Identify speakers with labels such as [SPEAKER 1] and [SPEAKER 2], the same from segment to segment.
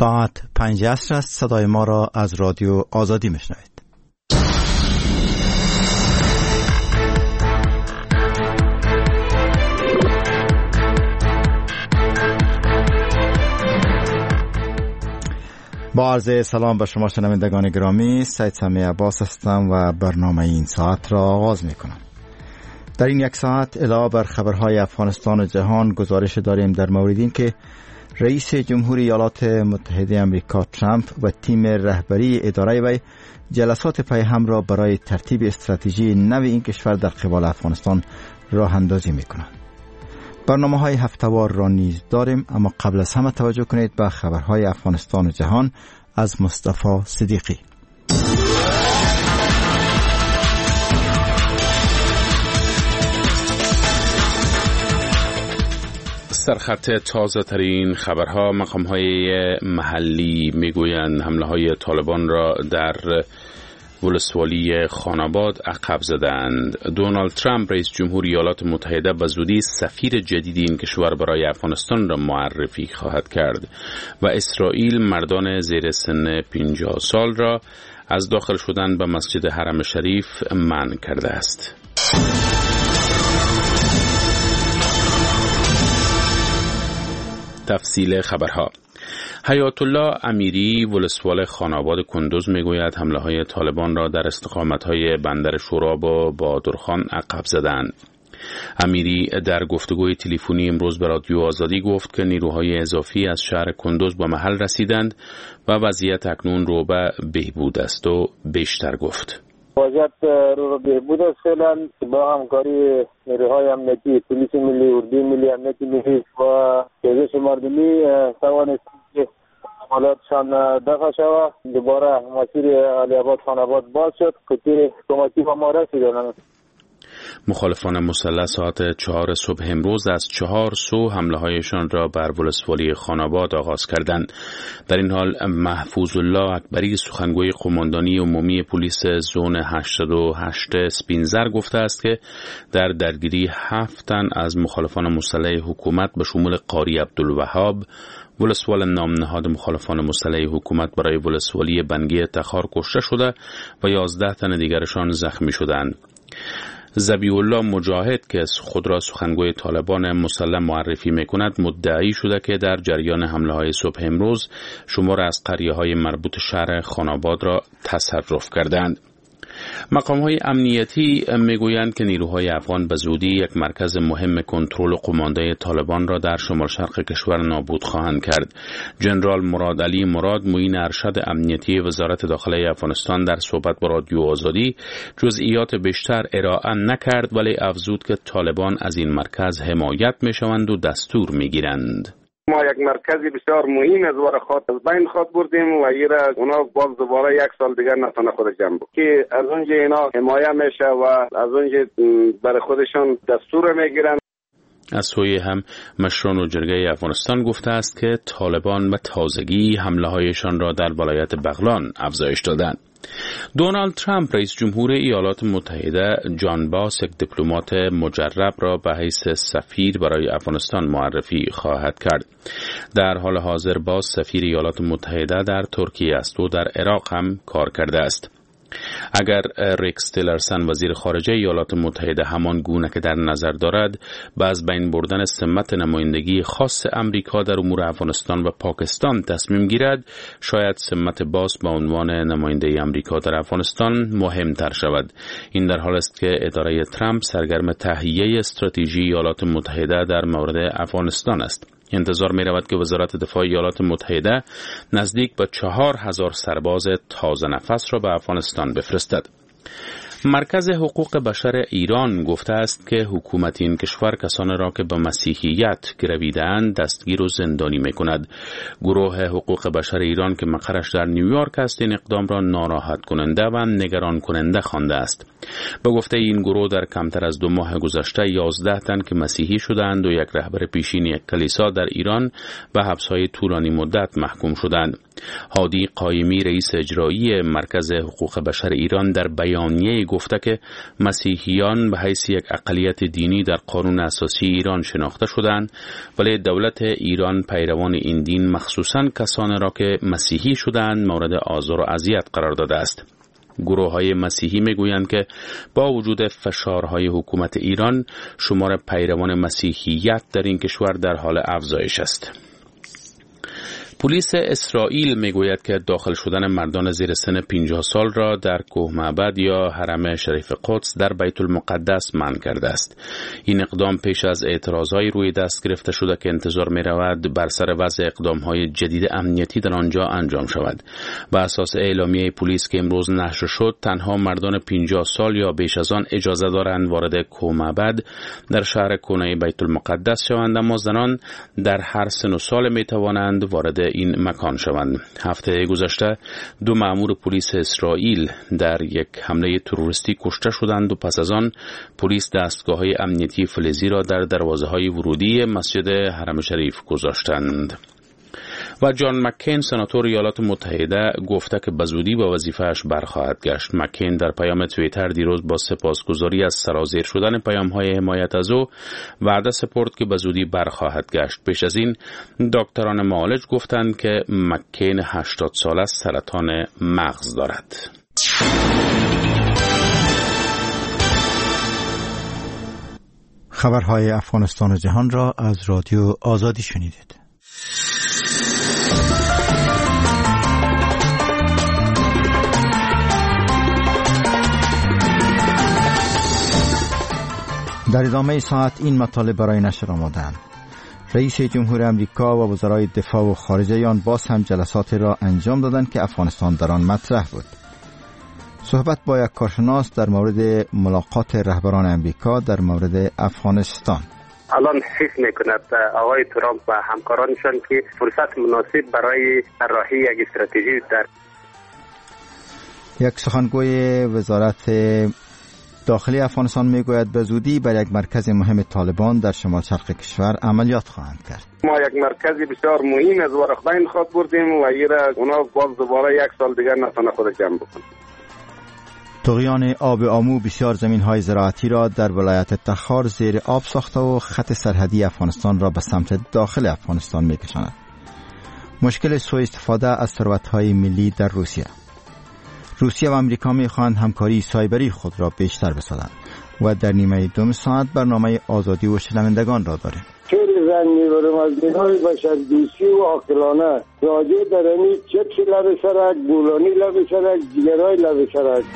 [SPEAKER 1] ساعت 5 عصر است. صدای ما را از رادیو آزادی میشنوید. با عرض سلام به شما شنوندگان گرامی، سید سمیع عباس هستم و برنامه این ساعت را آغاز میکنم. در این یک ساعت علاوه بر خبرهای افغانستان و جهان گزارش داریم در مورد این که رئیس جمهوری ایالات متحده آمریکا ترامپ و تیم رهبری اداره وی جلسات پیهم را برای ترتیب استراتژی نو این کشور در قبال افغانستان راه اندازی میکنند. برنامه‌های هفته‌وار را نیز داریم، اما قبل از همه توجه کنید به خبرهای افغانستان و جهان از مصطفی صدیقی.
[SPEAKER 2] سرخط تازه ترین خبرها. مقام‌های محلی میگویند حمله‌های طالبان را در ولسوالی خاناباد عقب زدند. دونالد ترامپ رئیس جمهوری ایالات متحده به زودی سفیر جدید این کشور برای افغانستان را معرفی خواهد کرد و اسرائیل مردان زیر سن 50 سال را از داخل شدن به مسجد حرم شریف منع کرده است. تفصیل خبرها. حیات الله امیری ولسوال خاناباد کندوز میگوید حمله‌های طالبان را در استقامت‌های بندر شوراب و بهادرخان عقب زدند. امیری در گفتگوی تلفنی امروز به رادیو آزادی گفت که نیروهای اضافی از شهر کندوز به محل رسیدند و وضعیت اکنون رو به بهبود است و بیشتر گفت.
[SPEAKER 3] وضعیت رو بهبود است فعلا با همکاری نیروهای امنیتی، پلیس ملی، اردوی ملی، امنیتی ملی و گردش مردمی توانست که حالاتشان دفع شود. دوباره مسیر علی آباد خاناباد باز شد. کتیر کمکی به ما رسیدند.
[SPEAKER 2] مخالفان مسلح ساعت 4 صبح امروز از 4 سو حمله‌هایشان را بر ولسوالی خاناباد آغاز کردند. در این حال محفوظ الله اکبری سخنگوی قماندانی عمومی پلیس زون 88 سپینزر گفته است که در درگیری 7 تن از مخالفان مسلح حکومت به شمول قاری عبدالوهاب ولسوال نام نهاد مخالفان مسلح حکومت برای ولسوالی بنگی تخار کشته شده و 11 تن دیگرشان زخمی شدند. ذبیح الله مجاهد که خود را سخنگوی طالبان مسلح معرفی میکند مدعی شده که در جریان حمله‌های صبح امروز شمار از قریه‌های مربوط شهر خاناباد را تصرف کردند. مقام‌های امنیتی میگویند که نیروهای افغان به زودی یک مرکز مهم کنترل و قماندهی طالبان را در شمال شرق کشور نابود خواهند کرد. جنرال مراد علی مراد معین ارشد امنیتی وزارت داخله افغانستان در صحبت با رادیو آزادی جزئیات بیشتر ارائه نکرد، ولی افزود که طالبان از این مرکز حمایت میشوند و دستور میگیرند.
[SPEAKER 4] ما یک مرکزی بسیار مهم از وار خاط از بین خاط بردیم و ایره اونا باز دوباره 1 سال دیگر نتونه خود جمع بود که از اونجا اینا حمایه میشه و از اونجا برای خودشان دستور میگیرن.
[SPEAKER 2] از سوی هم مشران جرگه افغانستان گفته است که طالبان به تازگی حمله‌هایشان را در ولایت بغلان افزایش دادند. دونالد ترامپ رئیس جمهور ایالات متحده جان باس یک دیپلمات مجرب را به حیث سفیر برای افغانستان معرفی خواهد کرد. در حال حاضر باس سفیر ایالات متحده در ترکیه است و در عراق هم کار کرده است. اگر ریکس تیلرسن وزیر خارجه ایالات متحده همان گونه که در نظر دارد به از بین بردن سمت نمایندگی خاص امریکا در امور افغانستان و پاکستان تصمیم گیرد، شاید سمت باس به عنوان نماینده امریکا در افغانستان مهمتر شود. این در حال است که اداره ترامپ سرگرم تهیه استراتژی ایالات متحده در مورد افغانستان است. انتظار می رود که وزارت دفاع ایالات متحده نزدیک به 4000 سرباز تازه نفس را به افغانستان بفرستد. مرکز حقوق بشر ایران گفته است که حکومت این کشور کسانی را که به مسیحیت گرویده‌اند دستگیر و زندانی می‌کند. گروه حقوق بشر ایران که مقرش در نیویورک است این اقدام را ناراحت کننده و نگران کننده خوانده است. به گفته این گروه در کمتر از 2 ماه گذشته 11 تن که مسیحی شدند و یک رهبر پیشین یک کلیسا در ایران به حبس‌های طولانی مدت محکوم شدند. هادی قایمی رئیس اجرایی مرکز حقوق بشر ایران در بیانیه گفته که مسیحیان به حیث یک اقلیت دینی در قانون اساسی ایران شناخته شدند، ولی دولت ایران پیروان این دین مخصوصاً کسانی را که مسیحی شدند مورد آزار و اذیت قرار داده است. گروه‌های مسیحی میگویند که با وجود فشارهای حکومت ایران، شمار پیروان مسیحیت در این کشور در حال افزایش است. پلیس اسرائیل میگوید که داخل شدن مردان زیر سن 50 سال را در کوهمعبد یا حرم شریف قدس در بیت المقدس منع کرده است. این اقدام پیش از اعتراضهای روی دست گرفته شده که انتظار می رود بر سر وضع اقدامهای جدید امنیتی در آنجا انجام شود. بر اساس اعلامیه پلیس که امروز نشر شد، تنها مردان 50 سال یا بیش از آن اجازه دارند وارد کوهمعبد در شهر کهنه بیت المقدس شوند، اما زنان در هر سن و سال می توانند وارد این مکان شوند. هفته گذشته 2 مأمور پلیس اسرائیل در یک حمله تروریستی کشته شدند و پس از آن پلیس دستگاه‌های امنیتی فلزی را در دروازه‌های ورودی مسجد حرم شریف گذاشتند. و جان مکین سناتور ایالات متحده گفته که به زودی با وظیفه‌اش برخواهد گشت. مکین در پیام توییتر دیروز با سپاسگزاری از سرازیر شدن پیام‌های حمایت از او وعده سپرد که به زودی برخواهد گشت. پیش از این دکتران معالج گفتند که مکین 80 ساله است، سرطان مغز دارد.
[SPEAKER 1] خبرهای افغانستان و جهان را از رادیو آزادی شنیدید. در ادامه ساعت این مطالب برای نشر آمدند. رئیس جمهور امریکا و وزرای دفاع و خارجه آن باز هم جلسات را انجام دادند که افغانستان در آن مطرح بود. صحبت با یک کارشناس در مورد ملاقات رهبران امریکا در مورد افغانستان.
[SPEAKER 5] الان حس میکند آقای ترامپ و همکارانشان که فرصت مناسب برای طراحی یک استراتژی در
[SPEAKER 1] یک سخنگوی وزارت داخلی افغانستان میگوید به زودی بر یک مرکز مهم طالبان در شمال شرق کشور عملیات خواهند کرد.
[SPEAKER 4] ما یک مرکز بسیار مهم از ورقبین خواد بردیم و اونا باز دوباره 1 سال دیگر نتونه خود جمع بکنه.
[SPEAKER 1] طغیان آب آمو بسیار زمین‌های زراعتی را در ولایت تخار زیر آب ساخته و خط سرحدی افغانستان را به سمت داخل افغانستان می‌کشاند. مشکل سوء استفاده از ثروت‌های ملی در روسیه و آمریکا می‌خواهند همکاری سایبری خود را بیشتر بسازند و در نیمه دوم ساعت برنامه آزادی و شنوندگان را داریم.
[SPEAKER 3] خیلی زن میبرم از نگاه بشر دوستی و عاقلانه راجع درمی چپس لب سرک، گولانی لب سرک، جگرهای لب سرک.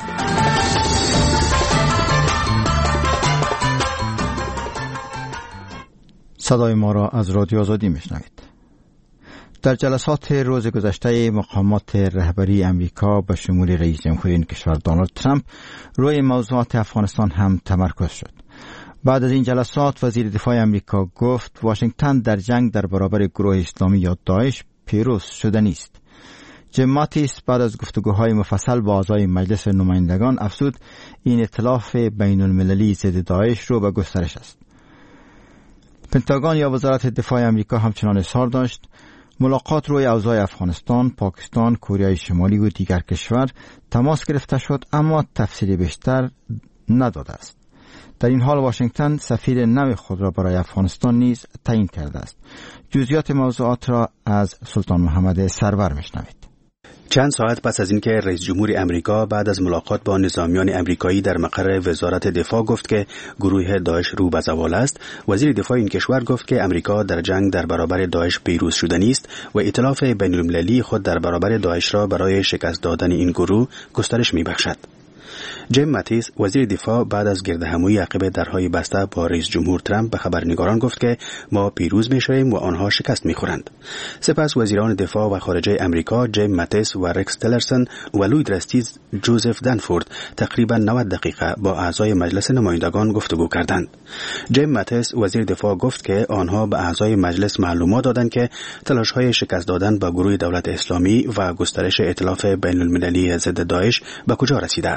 [SPEAKER 1] صدای ما را از رادیو آزادی میشنوید. در جلسات روز گذشته مقامات رهبری امریکا به شمول رئیس جمهور این کشور دونالد ترامپ روی موضوعات افغانستان هم تمرکز شد. بعد از این جلسات وزیر دفاع امریکا گفت واشنگتن در جنگ در برابر گروه اسلامی یا داعش پیروز شده نیست. جیم ماتیس بعد از گفتگوهای مفصل با اعضای مجلس نمایندگان افزود این ائتلاف بین المللی ضد داعش رو به گسترش است. پنتاگون یا وزارت دفاع امریکا همچنان اظهار داشت ملاقات روی اوضاع افغانستان، پاکستان، کره شمالی و دیگر کشور تماس گرفته شد اما تفصیل بیشتر نداده است. در این حال واشنگتن سفیر نو خود را برای افغانستان نیز تعیین کرده است. جزئیات موضوعات را از سلطان محمد سرور میشنوید.
[SPEAKER 6] چند ساعت پس از اینکه رئیس جمهور امریکا بعد از ملاقات با نظامیان امریکایی در مقر وزارت دفاع گفت که گروه داعش رو به زوال است، وزیر دفاع این کشور گفت که امریکا در جنگ در برابر داعش پیروز شده نیست و ائتلاف بین المللی خود در برابر داعش را برای شکست دادن این گروه گسترش می‌بخشد. جیم ماتیس وزیر دفاع بعد از گردهمایی عقب درهای بسته با رئیس جمهور ترامپ به خبرنگاران گفت که ما پیروز می‌شویم و آنها شکست می‌خورند. سپس وزیران دفاع و خارجه امریکا جیم ماتیس و رکس تلرسون و لوید رستیز جوزف دنفورد تقریبا 90 دقیقه با اعضای مجلس نمایندگان گفتگو کردند. جیم ماتیس وزیر دفاع گفت که آنها به اعضای مجلس معلومات دادند که تلاش‌های شکست دادن با گروه دولت اسلامی و گسترش ائتلاف بین المللی ضد داعش به کجا رسیده است.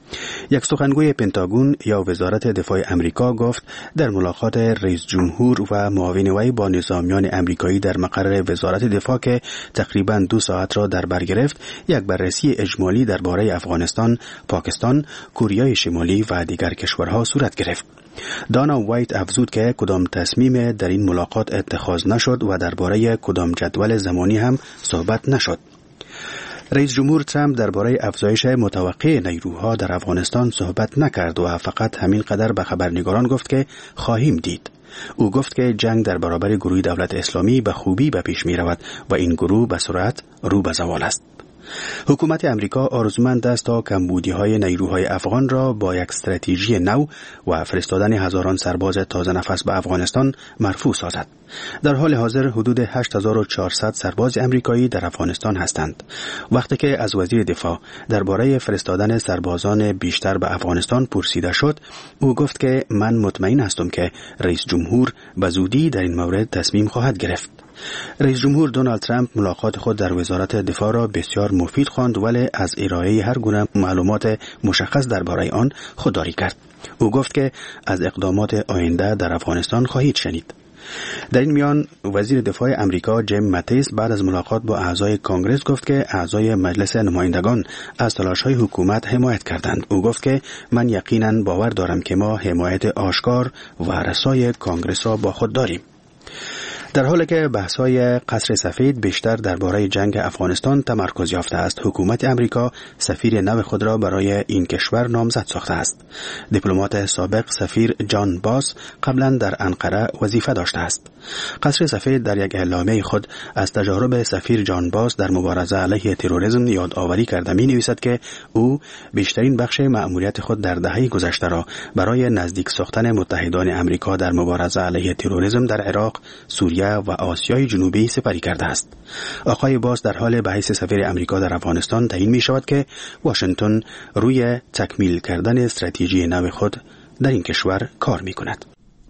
[SPEAKER 6] یک سخنگوی پنتاگون یا وزارت دفاع امریکا گفت در ملاقات رئیس جمهور و معاون وی با نظامیان امریکایی در مقر وزارت دفاع که تقریباً 2 ساعت را در بر گرفت، یک بررسی اجمالی درباره افغانستان، پاکستان، کره شمالی و دیگر کشورها صورت گرفت. دانا وایت افزود که کدام تصمیم در این ملاقات اتخاذ نشد و درباره کدام جدول زمانی هم صحبت نشد. رئیس جمهور ترامپ درباره افزایش متوقع نیروها در افغانستان صحبت نکرد و فقط همین قدر به خبرنگاران گفت که خواهیم دید. او گفت که جنگ در برابر گروه دولت اسلامی به خوبی به پیش می رود و این گروه به سرعت رو به زوال است. حکومت امریکا آرزومند است تا کمبودی‌های نیروهای افغان را با یک استراتژی نو و فرستادن هزاران سرباز تازه نفس به افغانستان مرفوع سازد. در حال حاضر حدود 8400 سرباز امریکایی در افغانستان هستند. وقتی که از وزیر دفاع درباره فرستادن سربازان بیشتر به افغانستان پرسیده شد، او گفت که من مطمئن هستم که رئیس جمهور به زودی در این مورد تصمیم خواهد گرفت. رئیس جمهور دونالد ترامپ ملاقات خود در وزارت دفاع را بسیار مفید خواند، ولی از ارائه هر گونه معلومات مشخص درباره آن خودداری کرد. او گفت که از اقدامات آینده در افغانستان خواهید شنید. در این میان وزیر دفاع امریکا جیم ماتیس بعد از ملاقات با اعضای کانگرس گفت که اعضای مجلس نمایندگان از تلاش‌های حکومت حمایت کردند. او گفت که من یقیناً باور دارم که ما حمایت آشکار و رسای کانگرس را با خود داریم. در حالی که بحث‌های قصر سفید بیشتر درباره جنگ افغانستان تمرکز یافته است، حکومت امریکا سفیر نو خود را برای این کشور نامزد ساخته است. دیپلمات سابق سفیر جان باس قبلا در انقره وظیفه داشته است. قصر سفید در یک اعلامیه خود از تجارب سفیر جان باس در مبارزه علیه تروریسم یادآوری کرده می‌نویسد که او بیشترین بخش مأموریت خود در دهه گذشته را برای نزدیک ساختن متحدان امریکا در مبارزه علیه تروریسم در عراق، سوریه و آسیای جنوبی سپری کرده است. آقای باس در حال به حیث سفیر امریکا در افغانستان تعیین می شود که واشنگتن روی تکمیل کردن استراتژی نو خود در این کشور کار می کند.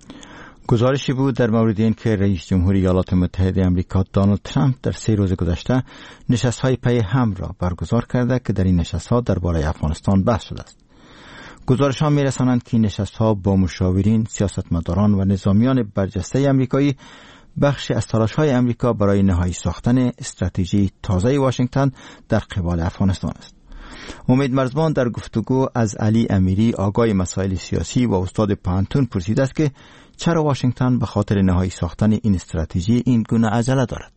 [SPEAKER 1] گزارشی بود در مورد این که رئیس جمهوری ایالات متحده آمریکا دونالد ترامپ در 3 روز گذشته نشست‌های پی هم را برگزار کرده که در این نشست‌ها درباره افغانستان بحث شده است. گزارش‌ها می‌رسانند که این نشست‌ها با مشاورین، سیاستمداران و نظامیان برجسته آمریکایی بخشی از تلاش‌های امریکا برای نهایی ساختن استراتژی تازه واشنگتن در قبال افغانستان است. امید مرزبان در گفتگو از علی امیری، آگاه مسائل سیاسی و استاد پوهنتون، پرسیده است که چرا واشنگتن به خاطر نهایی ساختن این استراتژی این گونه عجله دارد؟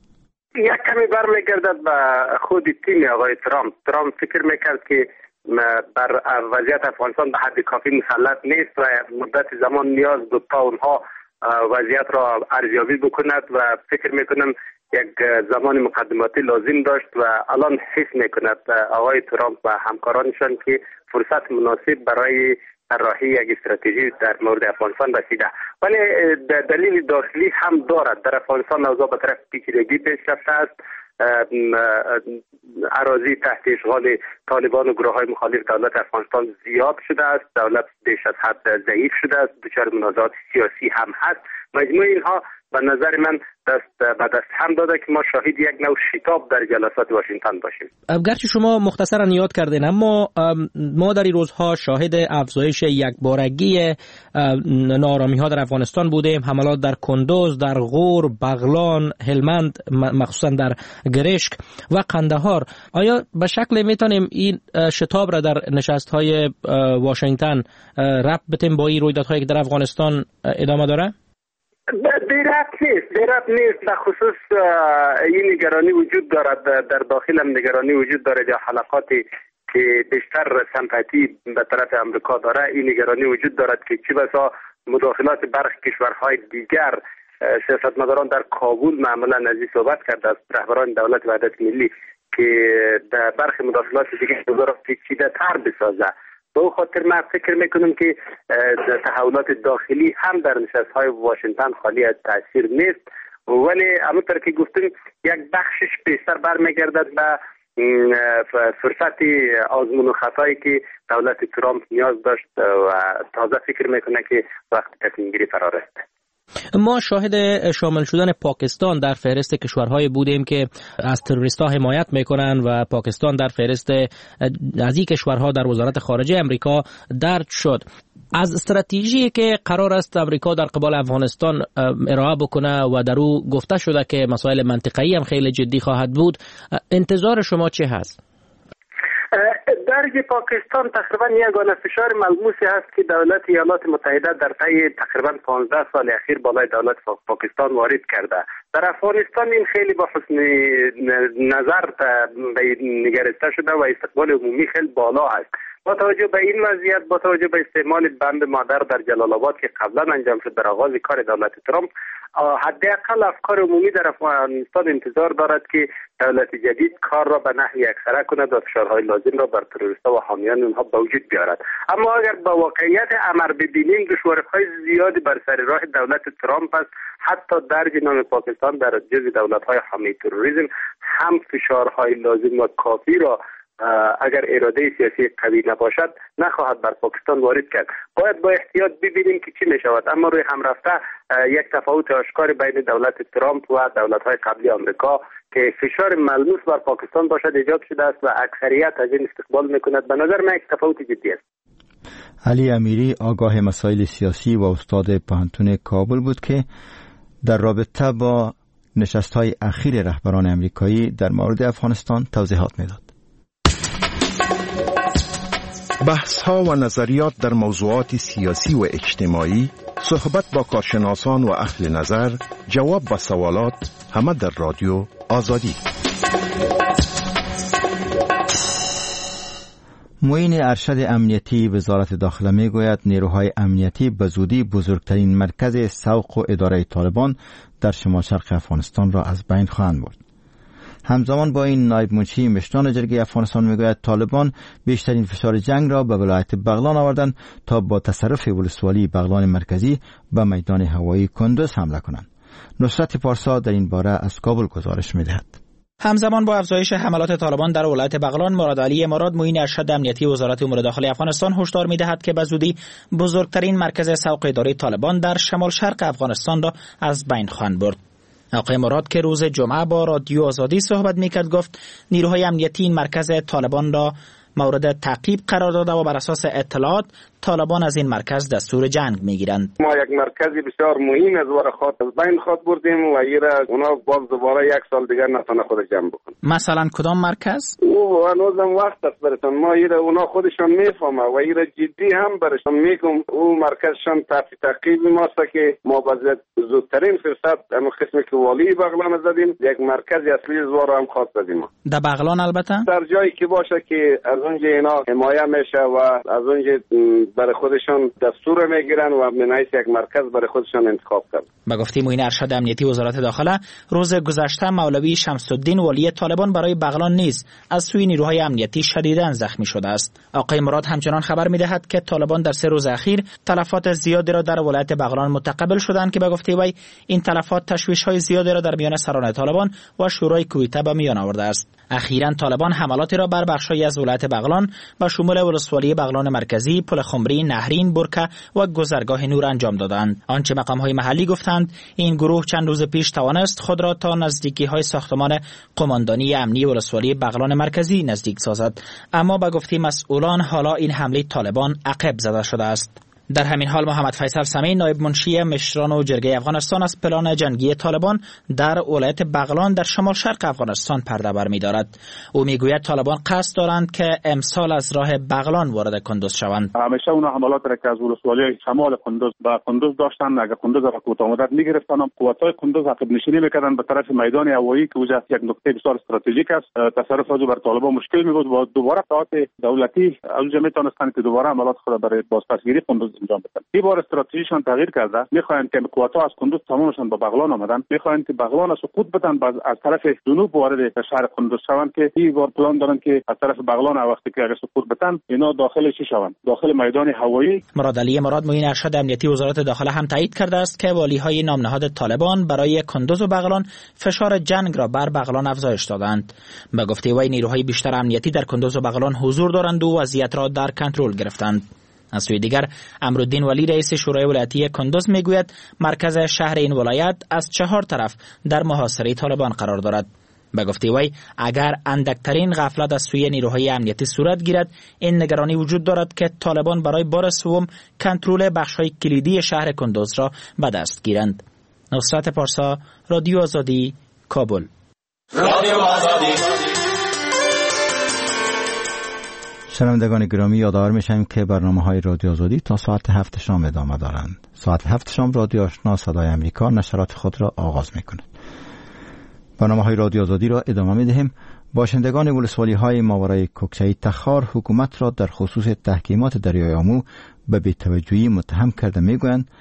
[SPEAKER 5] یک کمی برمیگردد به خود تیم آقای ترامپ. ترامپ فکر میکرد که بر وضعیت افغانستان به حد کافی مسلط نیست و مدت زمان نیاز داشت تا اونها وضعیت را ارزیابی بکند و فکر میکنم یک زمان مقدماتی لازم داشت و الان حس میکند آقای ترامپ و همکارانشان که فرصت مناسب برای طراحی یک استراتژی در مورد افغانستان رسیده. ولی دلیل داخلی هم دارد. در افغانستان اوضاع به طرف پیچیدگی پیش رفته است. اراضی تحت اشغال طالبان و گروه‌های مخالف دولت افغانستان زیاد شده است. دولت بیش از حد ضعیف شده است. دچار منازعات سیاسی هم هست. مجموع اینها به نظر من دست به دست هم داده که ما شاهد یک نوع شتاب در جلسات واشنگتن باشیم.
[SPEAKER 7] گرچه شما مختصرا یاد کردین، اما ما در این روزها شاهد افزایش یکبارگی ناآرامی‌ها در افغانستان بودیم. حملات در کندوز، در غور، بغلان، هلمند، مخصوصا در گرشک و قندهار. آیا به شکل میتونیم این شتاب را در نشست‌های واشنگتن ربط بدیم با این رویدادهایی که در افغانستان ادامه داره؟
[SPEAKER 5] دیرت نیست. به خصوص این نگرانی وجود دارد، در داخل هم نگرانی وجود دارد یا حلقاتی که بیشتر سمپاتی به طرف امریکا داره. این نگرانی وجود دارد که چه بسا مداخلات برخی کشورهای دیگر. سیاستمداران در کابل معمولا از این صحبت کرده است، رهبران دولت وحدت ملی، که در برخی مداخلات دیگر را پیچیده تر بسازه. به خاطر من فکر میکنم که تحولات داخلی هم در نشست‌های واشنگتن خالی از تاثیر نیست، ولی همونطور که گفتیم یک بخشش بیشتر برمیگردد به فرصت آزمون و خطایی که دولت ترامپ نیاز داشت و تازه فکر میکنه که وقت تصمیم گیری فرا رسیده.
[SPEAKER 7] ما شاهد شامل شدن پاکستان در فهرست کشورهای بودیم که از تروریست‌ها حمایت میکنن و پاکستان در فهرست از این کشورها در وزارت خارجه امریکا درج شد. از استراتژی که قرار است امریکا در قبال افغانستان ارائه بکنه و در او گفته شده که مسائل منطقه‌ای هم خیلی جدی خواهد بود، انتظار شما چه هست؟
[SPEAKER 5] درج پاکستان تقریبا یگانه فشار ملموسی هست که دولت ایالات متحده در طی تقریبا 15 سال اخیر بالای دولت پاکستان وارد کرده. در افغانستان این خیلی با حسن نظر نگرفته شده و استقبال عمومی خیلی بالا است. با توجه به این وضعیت، با توجه به استعمال بند مادر در جلال آباد که قبلا انجام شد در آغاز کار دولت ترامپ، حداقل افکار عمومی در افغانستان انتظار دارد که دولت جدید کار را به نحوی یکسره کند و فشارهای لازم را بر تروریست‌ها و حامیان اونها به وجود بیارد. اما اگر با واقعیت امر ببینیم، دشواری‌های زیادی بر سر راه دولت ترامپ است. حتی درج نام پاکستان در جزو دولت‌های حامی تروریسم هم فشارهای لازم و کافی را اگر اراده سیاسی قوی نباشد نخواهد بر پاکستان وارد کرد. باید با احتیاط ببینیم که چی می شود. اما روی هم رفته یک تفاوت آشکار بین دولت ترامپ و دولت‌های قبلی آمریکا که فشار ملموس بر پاکستان باشد ایجاد شده است و اکثریت از این استقبال میکند. به نظر من یک تفاوت جدی است.
[SPEAKER 1] علی امیری آگاه مسائل سیاسی و استاد پوهنتون کابل بود که در رابطه با نشست‌های اخیر رهبران آمریکایی در مورد افغانستان توضیحات میداد.
[SPEAKER 8] بحث‌ها و نظریات در موضوعات سیاسی و اجتماعی، صحبت با کارشناسان و اهل نظر، جواب به سوالات، همه در رادیو آزادی.
[SPEAKER 1] معین ارشد امنیتی وزارت داخله میگوید نیروهای امنیتی به زودی بزرگترین مرکز سوق و اداره طالبان در شمال شرق افغانستان را از بین خواهند برد. همزمان با این نایب منشی مشران جرگه افغانستان میگوید طالبان بیشترین فشار جنگ را به ولایت بغلان آوردند تا با تصرف ولسوالی بغلان مرکزی به میدان هوایی کندوز حمله کنند. نصرت پارسا در این باره از کابل گزارش میدهد.
[SPEAKER 9] همزمان با افزایش حملات طالبان در ولایت بغلان، مراد علی مراد معین ارشد امنیتی وزارت امور داخلی افغانستان هشدار می‌دهد که به زودی بزرگترین مرکز سوق اداری طالبان در شمال شرق افغانستان را از بین خواهند برد. آقای مراد که روز جمعه با رادیو آزادی صحبت میکرد گفت نیروهای امنیتی این مرکز طالبان را مورد تعقیب قرار داده و بر اساس اطلاعات طالبان از این مرکز دستور جنگ میگیرند.
[SPEAKER 4] ما یک مرکزی بسیار مهم از ورخات از بین خود بردیم و اونا باز دوباره یک سال دیگر نتونه خود جمع بکنه.
[SPEAKER 9] مثلا کدام مرکز؟
[SPEAKER 4] او هنوزم وقت است براتون. ما اونا خودشان میفهمه و جدی هم برشان میگم. او مرکزشان تعقیب ماست که ما باز زودترین فرصت اما قسمی که والی بغلان زدیم یک مرکز اصلی زوار هم خاص زدیم.
[SPEAKER 9] در بغلان البته
[SPEAKER 4] در جایی که باشه که از اونجا اینا حمایه میشه و از اونجا برای خودشان دستور میگیرن و من حیث یک مرکز برای خودشان انتخاب کرد.
[SPEAKER 9] به گفته معین ارشد امنیتی وزارت داخله، روز گذشته مولوی شمس الدین ولی طالبان برای بغلان نیز از سوی نیروهای امنیتی شدیداً زخمی شده است. آقای مراد همچنان خبر میدهد که طالبان در 3 روز اخیر تلفات زیادی را در ولایت بغلان متقبل شدند که به گفته وی این تلفات تشویش‌های زیادی را در میان سران طالبان و شورای کویته به میان آورده است. اخیراً طالبان حملاتی را بر بخش‌هایی از ولایت بغلان به شمول ولسوالی بغلان مرکزی، پل خمری، نهرین، برکه و گذرگاه نور انجام دادند. آنچه مقام‌های محلی گفتند این گروه چند روز پیش توانست خود را تا نزدیکی‌های ساختمان قماندانی امنی ولسوالی بغلان مرکزی نزدیک سازد، اما به گفته مسئولان حالا این حمله طالبان عقب زده شده است. در همین حال محمد فیصل سمی نایب منشی مشران و جرگه افغانستان از پلان جنگی طالبان در ولایت بغلان در شمال شرق افغانستان پرده برمی‌دارد. او میگوید طالبان قصد دارند که امسال از راه بغلان وارد کندوز شوند.
[SPEAKER 10] همیشه اون حملات را که از ولسوالی شمال کندوز به کندوز داشتن، اگر کندوز را کوتاه مدت می‌گرفتن، قوت‌های کندوز عقب نشینی می‌کردند به طرف میدان هوایی که وجه یک نقطه بسیار استراتژیک است. تصرف از بر طالبان مشکل می‌بود و دوباره طاقت دولتی از جمعیت می‌تونستند که دوباره حملات خود برای بازپسگیری کندوز انجام بدن. این بار استراتژیشون تغییر کرده. می‌خواهند که قوت‌ها از کندوز تمامشون به بغلان آمدن. می‌خواهند که بغلان را سقوط بدن، از طرف جنوب وارد شهر کندوز شوند که این بار پلان دارن که از طرف بغلان وقتی که اگر سقوط بدن اینا داخل چی شوند؟ داخل میدان هوایی.
[SPEAKER 9] مراد علی مراد معین ارشد امنیتی وزارت داخله هم تایید کرده است که والی‌های نامنهاد طالبان برای کندوز و بغلان فشار جنگ را بر بغلان افزایش دادند. به گفته وی نیروهای بیشتر امنیتی در کندوز و بغلان حضور دارند و وضعیت را در کنترل گرفتند. از سوی دیگر امرالدین ولی رئیس شورای ولایتی کندوز میگوید مرکز شهر این ولایت از 4 طرف در محاصره طالبان قرار دارد. به گفته وی اگر اندکترین غفلت از سوی نیروهای امنیتی صورت گیرد، این نگرانی وجود دارد که طالبان برای بار سوم کنترل بخش‌های کلیدی شهر کندوز را به دست گیرند. نصرت پارسا، رادیو آزادی، کابل.
[SPEAKER 11] رادیو آزادی.
[SPEAKER 1] شنوندگان گرامی، یادآور میشم که برنامه‌های رادیو آزادی تا ساعت 7 شام ادامه دارند. ساعت 7 شام رادیو آشنا صدای آمریکا نشرات خود را آغاز می‌کند. برنامه‌های رادیو آزادی را ادامه می‌دهیم. باشندگان ولسوالی‌های ماورای کوکچه تخار حکومت را در خصوص تحکیمات دریای آمو به بی‌توجهی متهم کرده می‌گویند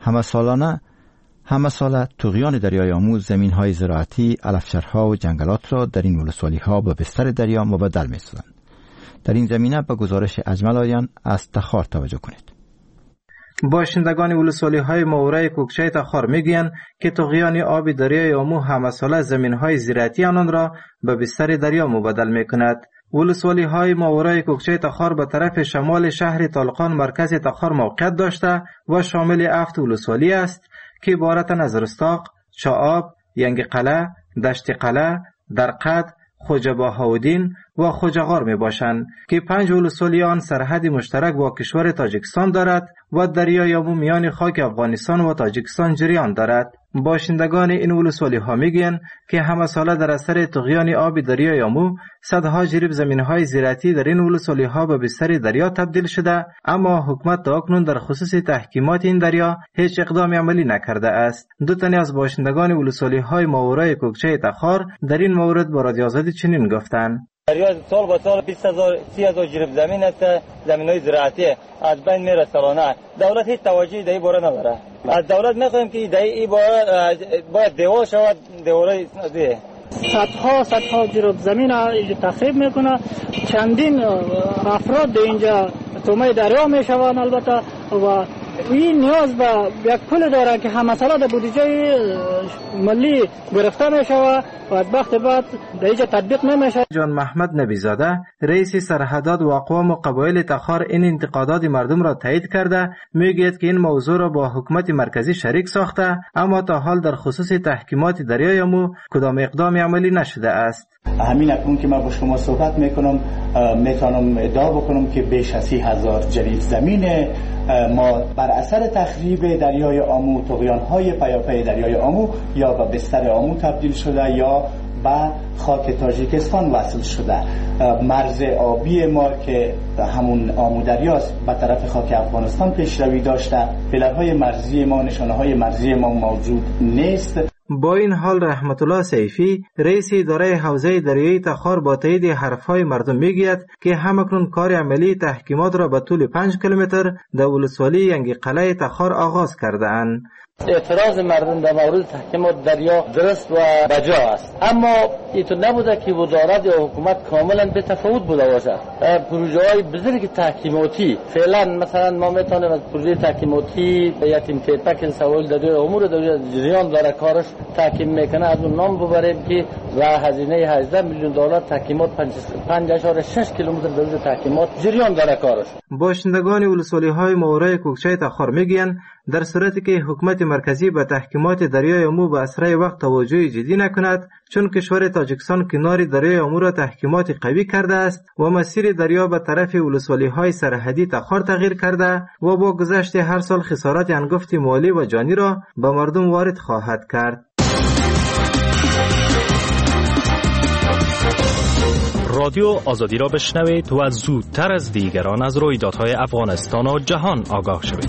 [SPEAKER 1] همه ساله طغیان دریای آمو زمین‌های زراعتی، علفچرها و جنگلات را در این ولسوالی‌ها به بستر دریا مبدل می‌سازند. در این زمینه به گزارش اجمل آریان از تخار توجه کنید.
[SPEAKER 12] باشندگان ولسوالی‌های ماورای کوکچه تخار میگویند که طغیان آب دریای آمو همه ساله زمین‌های زراعتی آنان را به بستر دریا مبدل می‌کند. ولسوالی‌های ماورای کوکچه تخار به طرف شمال شهر طالقان مرکز تخار موقعیت داشته و شامل 7 ولسوالی است که عبارتند از رستاق، چاآب، ینگ قلعه، دشت قلعه، درقد، خوجه بهاودین و خوجه غار می باشند که 5 ولسوالی آن سرحد مشترک با کشور تاجیکستان دارد و دریای آمو میان خاک افغانستان و تاجیکستان جریان دارد. باشندگان این ولسوالی ها میگویند که همه ساله در اثر طغیان آب دریای آمو صدها جریب زمین‌های زراعتی در این ولسوالی ها به بستر دریا تبدیل شده، اما حکومت تا اکنون در خصوص تحکیمات این دریا هیچ اقدام عملی نکرده است. 2 تن از باشندگان ولسوالی های ماورای کوکچه تخار در این مورد با رادیو آزادی چنین گفتند:
[SPEAKER 13] دریا سال با سال 20,000-30,000 جریب زمین است، زمین‌های زراعتی از بین میره سالانه. دولت هیچ توجهی در این باره نداره. از دولت می‌خوایم که در این باره باید دیوار شود، دیوارای
[SPEAKER 14] صدها جریب زمین تخریب میکنه. چندین افراد اینجا تومه دریا میشوند البته و این نیاز به یک پل داره که همه ساله در بودجه ملی گرفته میشود و از وقت بعد در اینجا تطبیق نمیشه.
[SPEAKER 12] جان محمد نبیزاده رئیس سرحدات و اقوام و قبایل تخار این انتقادات مردم را تایید کرده، میگوید که این موضوع را با حکومت مرکزی شریک ساخته، اما تا حال در خصوص تحکیمات دریای آمو کدام اقدام عملی نشده است.
[SPEAKER 15] همین اکنون که من با شما صحبت میکنم میتونم ادعا بکنم که بیش از 30,000 جریب زمین ما بر اثر تخریب دریای آمو، طغیان‌های پیاپی دریای آمو یا به بستر آمو تبدیل شده یا به خاک تاجیکستان وصل شده. مرز آبی ما که همون آمو دریاست به طرف خاک افغانستان پیشروی داشته. پلرهای مرزی ما، نشانه‌های مرزی ما موجود نیست.
[SPEAKER 12] با این حال رحمت الله سیفی رئیس اداره حوزه دریایی تخار با تایید حرفهای مردم میگوید که همکنون کار عملی تحکیمات را به طول 5 کیلومتر در ولسوالی ینگ قلعه تخار آغاز کرده اند.
[SPEAKER 13] اعتراض مردم در مورد تحکیمات دریا درست و بجا است، اما اینطور نبوده که وزارت یا حکومت کاملا به تفاوت بوده باشد. پروژه‌های بزرگ تحکیماتی فعلا مثلا ما میتونیم از پروژه تحکیماتی یتیم تیپک سوال دریای امور در جریان داره کارش تحکیم میکنه، از اون نام ببریم که و هزینه 18 میلیون دلار تحکیمات 5.6 کیلومتر در تحکیمات جریان داره کارش.
[SPEAKER 12] باشندگان ولسوالی‌های ماورای کوکچه تخار میگویند در صورتی که حکومت مرکزی به تحکیمات دریای آمو به اسرع وقت توجه جدی نکند، چون کشور تاجیکستان کنار دریای آمو را تحکیمات قوی کرده است و مسیر دریا به طرف ولسوالی‌های سرحدی تخار تغییر کرده و با گذشت هر سال خسارات انگفت مالی و جانی را به مردم وارد خواهد کرد.
[SPEAKER 16] رادیو آزادی را بشنوید و زودتر از دیگران از رویدادهای افغانستان و جهان آگاه شوید.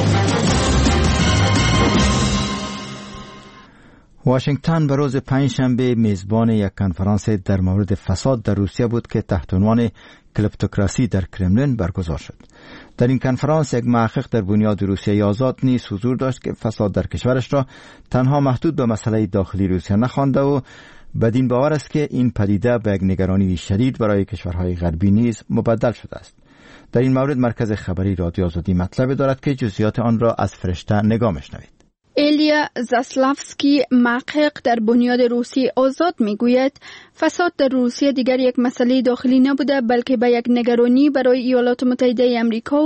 [SPEAKER 1] واشنگتن به روز پنجشنبه میزبان یک کنفرانس در مورد فساد در روسیه بود که تحت عنوان کلیپتوکراسی در کرملین برگزار شد. در این کنفرانس یک محقق در بنیاد روسیه آزاد نیز حضور داشت که فساد در کشورش را تنها محدود به مسئله داخلی روسیه نخوانده و بدین باور است که این پدیده به یک نگرانی شدید برای کشورهای غربی نیز مبدل شده است. در این مورد مرکز خبری رادیو آزادی مطلب دارد که جزئیات آن را از فرشته نگاه می‌شنوید.
[SPEAKER 17] ایلیا زاسلافسکی محقق در بنیاد روسیه آزاد میگوید فساد در روسیه دیگر یک مسئله داخلی نبوده بلکه به یک نگرانی برای ایالات متحده آمریکا و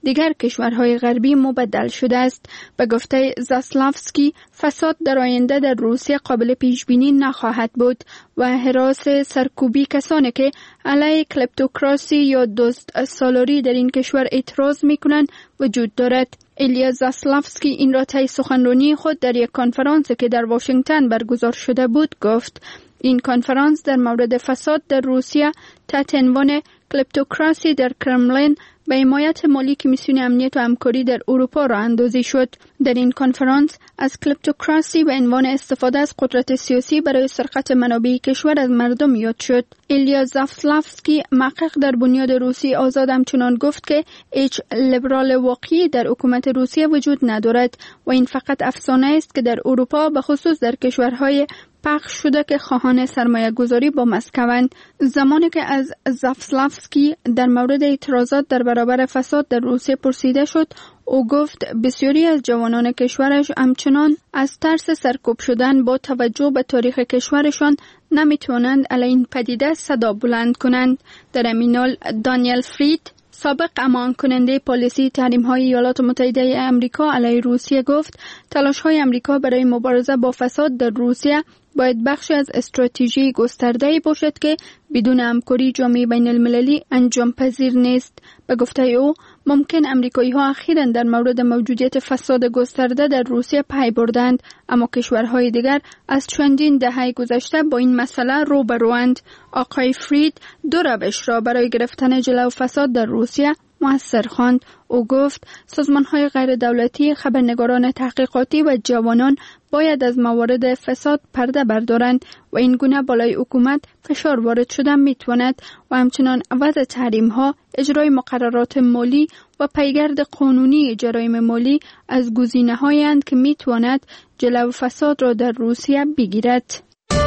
[SPEAKER 17] دیگر کشورهای غربی مبدل شده است. به گفته زاسلافسکی، فساد در آینده در روسیه قابل پیش بینی نخواهد بود و هراس سرکوبی کسانی که علیه کلپتوکراسی یا دزد سالاری در این کشور اعتراض میکنند وجود دارد. ایلیا زاسلافسکی این را طی سخنرانی خود در یک کنفرانسی که در واشنگتن برگزار شده بود گفت. این کنفرانس در مورد فساد در روسیه تحت عنوان کلپتوکراسی در کرملین به حمایت مالی کمیسیون امنیت و همکاری در اروپا راه اندازی شد. در این کنفرانس از کلپتوکراسی به عنوان استفاده از قدرت سیاسی برای سرقت منابع کشور از مردم یاد شد. ایلیا زاسلافسکی محقق در بنیاد روسیه آزاد همچنان گفت که هیچ لیبرال واقعی در حکومت روسیه وجود ندارد و این فقط افسانه است که در اروپا به خصوص در کشورهای پخش شده که خواهان سرمایه گذاری با مسکوند. زمانی که از زاسلافسکی در مورد اعتراضات در برابر فساد در روسیه پرسیده شد، او گفت بسیاری از جوانان کشورش همچنان از ترس سرکوب شدن با توجه به تاریخ کشورشان نمیتوانند علیه این پدیده صدا بلند کنند. در همین حال دانیل فرید، سابق امان کننده پالیسی تحریم‌های ایالات متحده آمریکا علیه روسیه گفت تلاش‌های آمریکا برای مبارزه با فساد در روسیه باید بخشی از استراتژی گسترده‌ای باشد که بدون همکاری جامعه بین‌المللی انجام پذیر نیست. به گفته او، ممکن آمریکایی‌ها اخیراً در مورد موجودیت فساد گسترده در روسیه پی بردند، اما کشورهای دیگر از چندین دهه گذشته با این مسئله روبروند. آقای فرید دو روش را برای گرفتن جلو فساد در روسیه مؤثر خواند. او گفت سازمان‌های غیر دولتی، خبرنگاران تحقیقاتی و جوانان باید از موارد فساد پرده بردارند و این گونه بالای حکومت فشار وارد شدن میتواند و همچنان عوض تحریم‌ها، اجرای مقررات مالی و پیگرد قانونی جرایم مالی از گزینه‌هایی اند که میتواند جلو فساد را در روسیه بگیرد.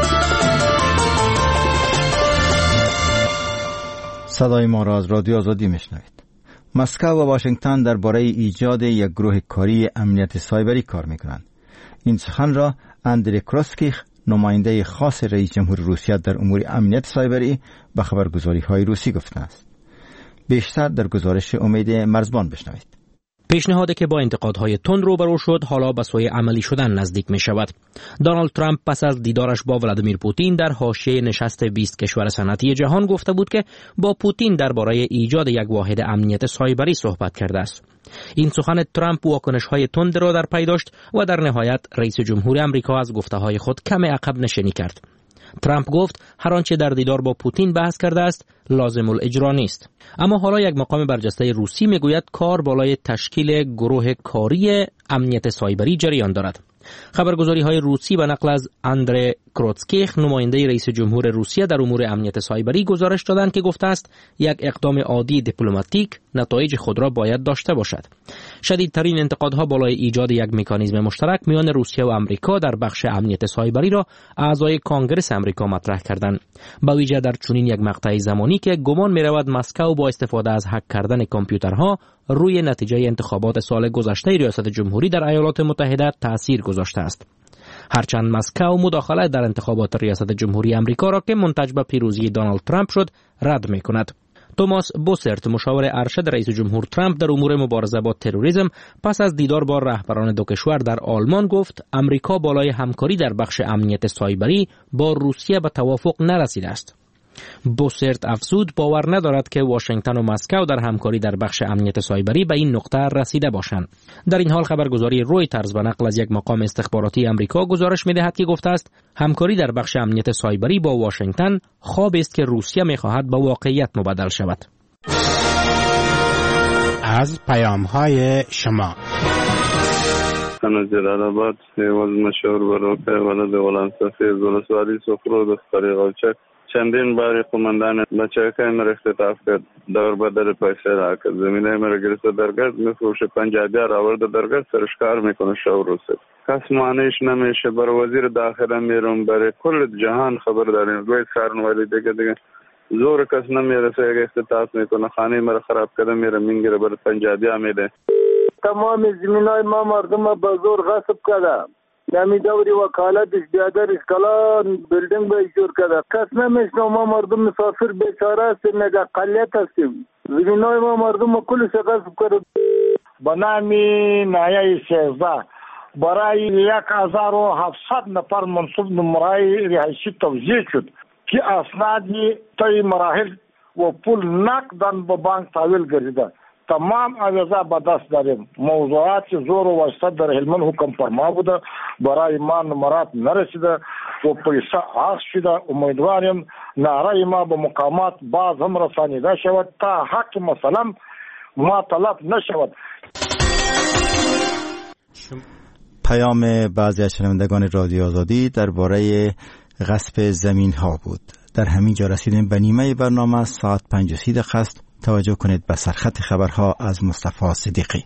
[SPEAKER 1] صدای ما را از رادیو آزادی میشنوید. مسکو و واشنگتن درباره ایجاد یک گروه کاری امنیت سایبری کار میکنند. این سخن را اندری کروسکیخ، نماینده خاص رئیس جمهور روسیه در امور امنیت سایبری، به خبرگزاری‌های روسی گفته است. بیشتر در گزارش امید مرزبان بشنوید.
[SPEAKER 7] پیشنهادی که با انتقادهای تند روبرو شد حالا به سوی عملی شدن نزدیک می شود. دونالد ترامپ پس از دیدارش با ولادیمیر پوتین در حاشیه نشست 20 کشور صنعتی جهان گفته بود که با پوتین درباره ایجاد یک واحد امنیت سایبری صحبت کرده است. این سخن ترامپ واکنش‌های تند را در پی داشت و در نهایت رئیس جمهور آمریکا از گفته‌های خود کم عقب نشینی کرد. ترامپ گفت هر آنچه در دیدار با پوتین بحث کرده است لازم الاجرا نیست. اما حالا یک مقام برجسته روسی میگوید کار بالای تشکیل گروه کاری امنیت سایبری جریان دارد. خبرگزاری‌های روسی به نقل از اندری کروسکیخ، نماینده رئیس جمهور روسیه در امور امنیت سایبری، گزارش دادند که گفته است یک اقدام عادی دیپلماتیک نتایج خود را باید داشته باشد. شدیدترین انتقادها بالای ایجاد یک مکانیزم مشترک میان روسیه و آمریکا در بخش امنیت سایبری را اعضای کانگرس آمریکا مطرح کردند، به ویژه در چنین یک مقطع زمانی که گمان می‌رود مسکو با استفاده از هک کردن کامپیوترها روی نتیجه انتخابات سال گذشته ریاست جمهوری در ایالات متحده تأثیر گذاشته است. هرچند مسکو مداخله در انتخابات ریاست جمهوری آمریکا را که منتج به پیروزی دونالد ترامپ شد رد می‌کند. توماس بوسرت، مشاور ارشد رئیس جمهور ترامپ در امور مبارزه با تروریسم، پس از دیدار با رهبران دو کشور در آلمان گفت آمریکا بالای همکاری در بخش امنیت سایبری با روسیه به توافق نرسیده است. بوسرت افزود باور ندارد که واشنگتن و مسکو در همکاری در بخش امنیت سایبری به این نقطه رسیده باشند. در این حال خبرگزاری رویترز به نقل از یک مقام استخباراتی آمریکا گزارش می‌دهد که گفته است همکاری در بخش امنیت سایبری با واشنگتن خوابی است که روسیه می‌خواهد به واقعیت مبدل شود.
[SPEAKER 18] از پیام‌های شما
[SPEAKER 19] از جلال‌آباد حیوان مشهور بروکه ولد غلام سفید ولسوالی سفرو دختری غوچک چندین باری قماندان بچه که امر اختطاف کرد دور بدل پیسه را کرد زمینه امر گرسته درگرد میفروشه پنجابیار آورده درگرد سرشکار میکنه شو روسه کس معنیش نمیشه بر وزیر داخله میرون برای کل جهان خبر داریم گوید کارن ولی دیگه زور کس نمیرسه اگه اختطاف میکنه خانه مرا خراب کرده میره میگیره بر پنجابیا میده
[SPEAKER 3] تمام زمینای ما مردم با زور غصب کرده نمی دوری وکالتش بیادرش کلان بلدنگ به جور کرده کس نمیشنه ما مردم مسافر بیچاره هستیم نگه قلیت هستیم زمینای ما مردم کلی شکست کرد.
[SPEAKER 20] به نام نایه 13 برای 1700 نفر منصوب نمرای رهایشی توزیع شد که اسنادی طی مراحل و پول نقدن به بانک تحویل گردیده. تمام اوضاع به دست داریم. موضوعات زور و واسطه در هلمند حکم فرما بوده، برای ما نمرات نرسیده و پیسه عاص شده. امیدواریم نعره ما به مقامات باز هم رسانیده شود تا حق مثلا ما طلب نشود.
[SPEAKER 1] پیام بعضی از شنوندگان رادیو آزادی درباره غصب زمین ها بود. در همین جا رسیدیم به نیمه برنامه. ساعت 5:30 است. توجه کنید به سرخط خبرها از مصطفی صدیقی.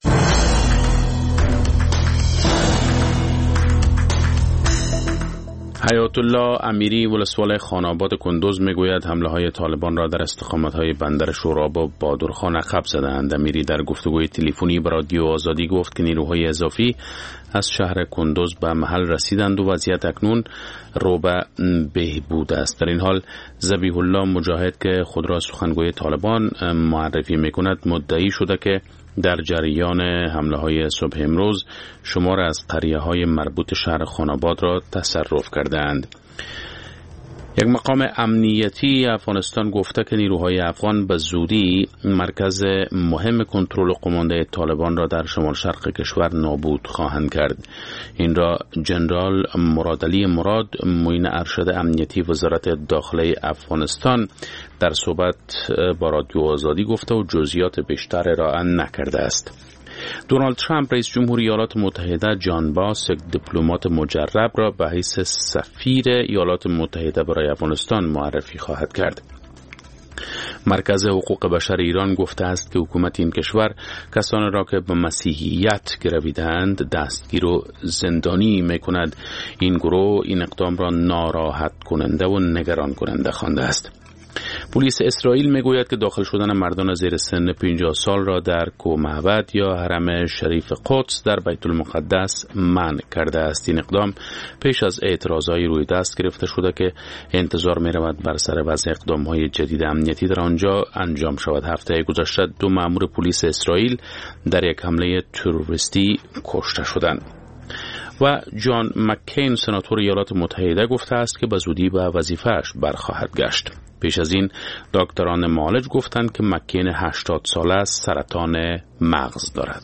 [SPEAKER 2] حیات الله امیری ولسوالی خاناباد کندوز میگوید حمله های طالبان را در استقامت های بندر شوراب و بادرخان عقب زدند. امیری در گفتگوی تلفنی به رادیو آزادی گفت که نیروهای اضافی از شهر کندوز به محل رسیدند و وضعیت اکنون رو به بهبود است. در این حال ذبیح الله مجاهد که خود را سخنگوی طالبان معرفی میکند مدعی شده که در جریان حمله های صبح امروز شمار از قریه های مربوط شهر خاناباد را تصرف کردند. یک مقام امنیتی افغانستان گفته که نیروهای افغان به زودی مرکز مهم کنترل و قمانده طالبان را در شمال شرق کشور نابود خواهند کرد. این را جنرال مرادعلی مراد معین ارشد امنیتی وزارت داخله افغانستان در صحبت با رادیو آزادی گفته و جزئیات بیشتر ارائه نکرده است. دونالد ترامپ رئیس جمهور ایالات متحده جان باس یک دیپلمات مجرب را به حیث سفیر ایالات متحده برای افغانستان معرفی خواهد کرد. مرکز حقوق بشر ایران گفته است که حکومت این کشور کسانی را که به مسیحیت گرویده‌اند دستگیر و زندانی می‌کند. این گروه این اقدام را ناراحت کننده و نگران کننده خوانده است. پلیس اسرائیل میگوید که داخل شدن مردان زیر سن 50 سال را در کوهمعبد یا حرم شریف قدس در بیت المقدس منع کرده است. این اقدام پیش از اعتراضهای روی دست گرفته شده که انتظار می رود بر سر وضع اقدامهای جدید امنیتی در آنجا انجام شود. هفته گذشته 2 مأمور پلیس اسرائیل در یک حمله تروریستی کشته شدند. و جان مکین سناتور ایالات متحده گفته است که به زودی به وظیفه‌اش برخواهد گشت. پیش از این دکتران معالج گفتند که مکین 80 ساله است، سرطان مغز دارد.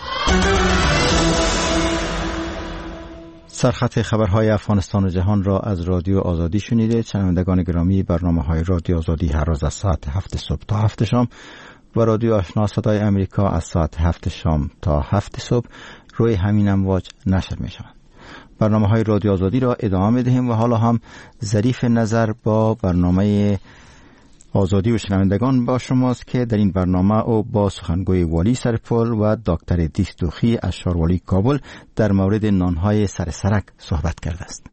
[SPEAKER 1] سرخط خبرهای افغانستان و جهان را از رادیو آزادی شنیدید. شنوندگان گرامی، برنامه‌های رادیو آزادی هر روز از ساعت 7 صبح تا 7 شام و رادیو آشنا صدای امریکا از ساعت 7 شام تا 7 صبح روی همین امواج نشر می‌شوند. برنامه‌های رادیو آزادی را ادامه می‌دهیم و حالا هم ظریف نظر با برنامه آزادی و شنوندگان با شماست که در این برنامه او با سخنگوی والی سرپل و دکتر دیستوخی از شاروالی کابل در مورد نانهای سر سرک صحبت کرده است.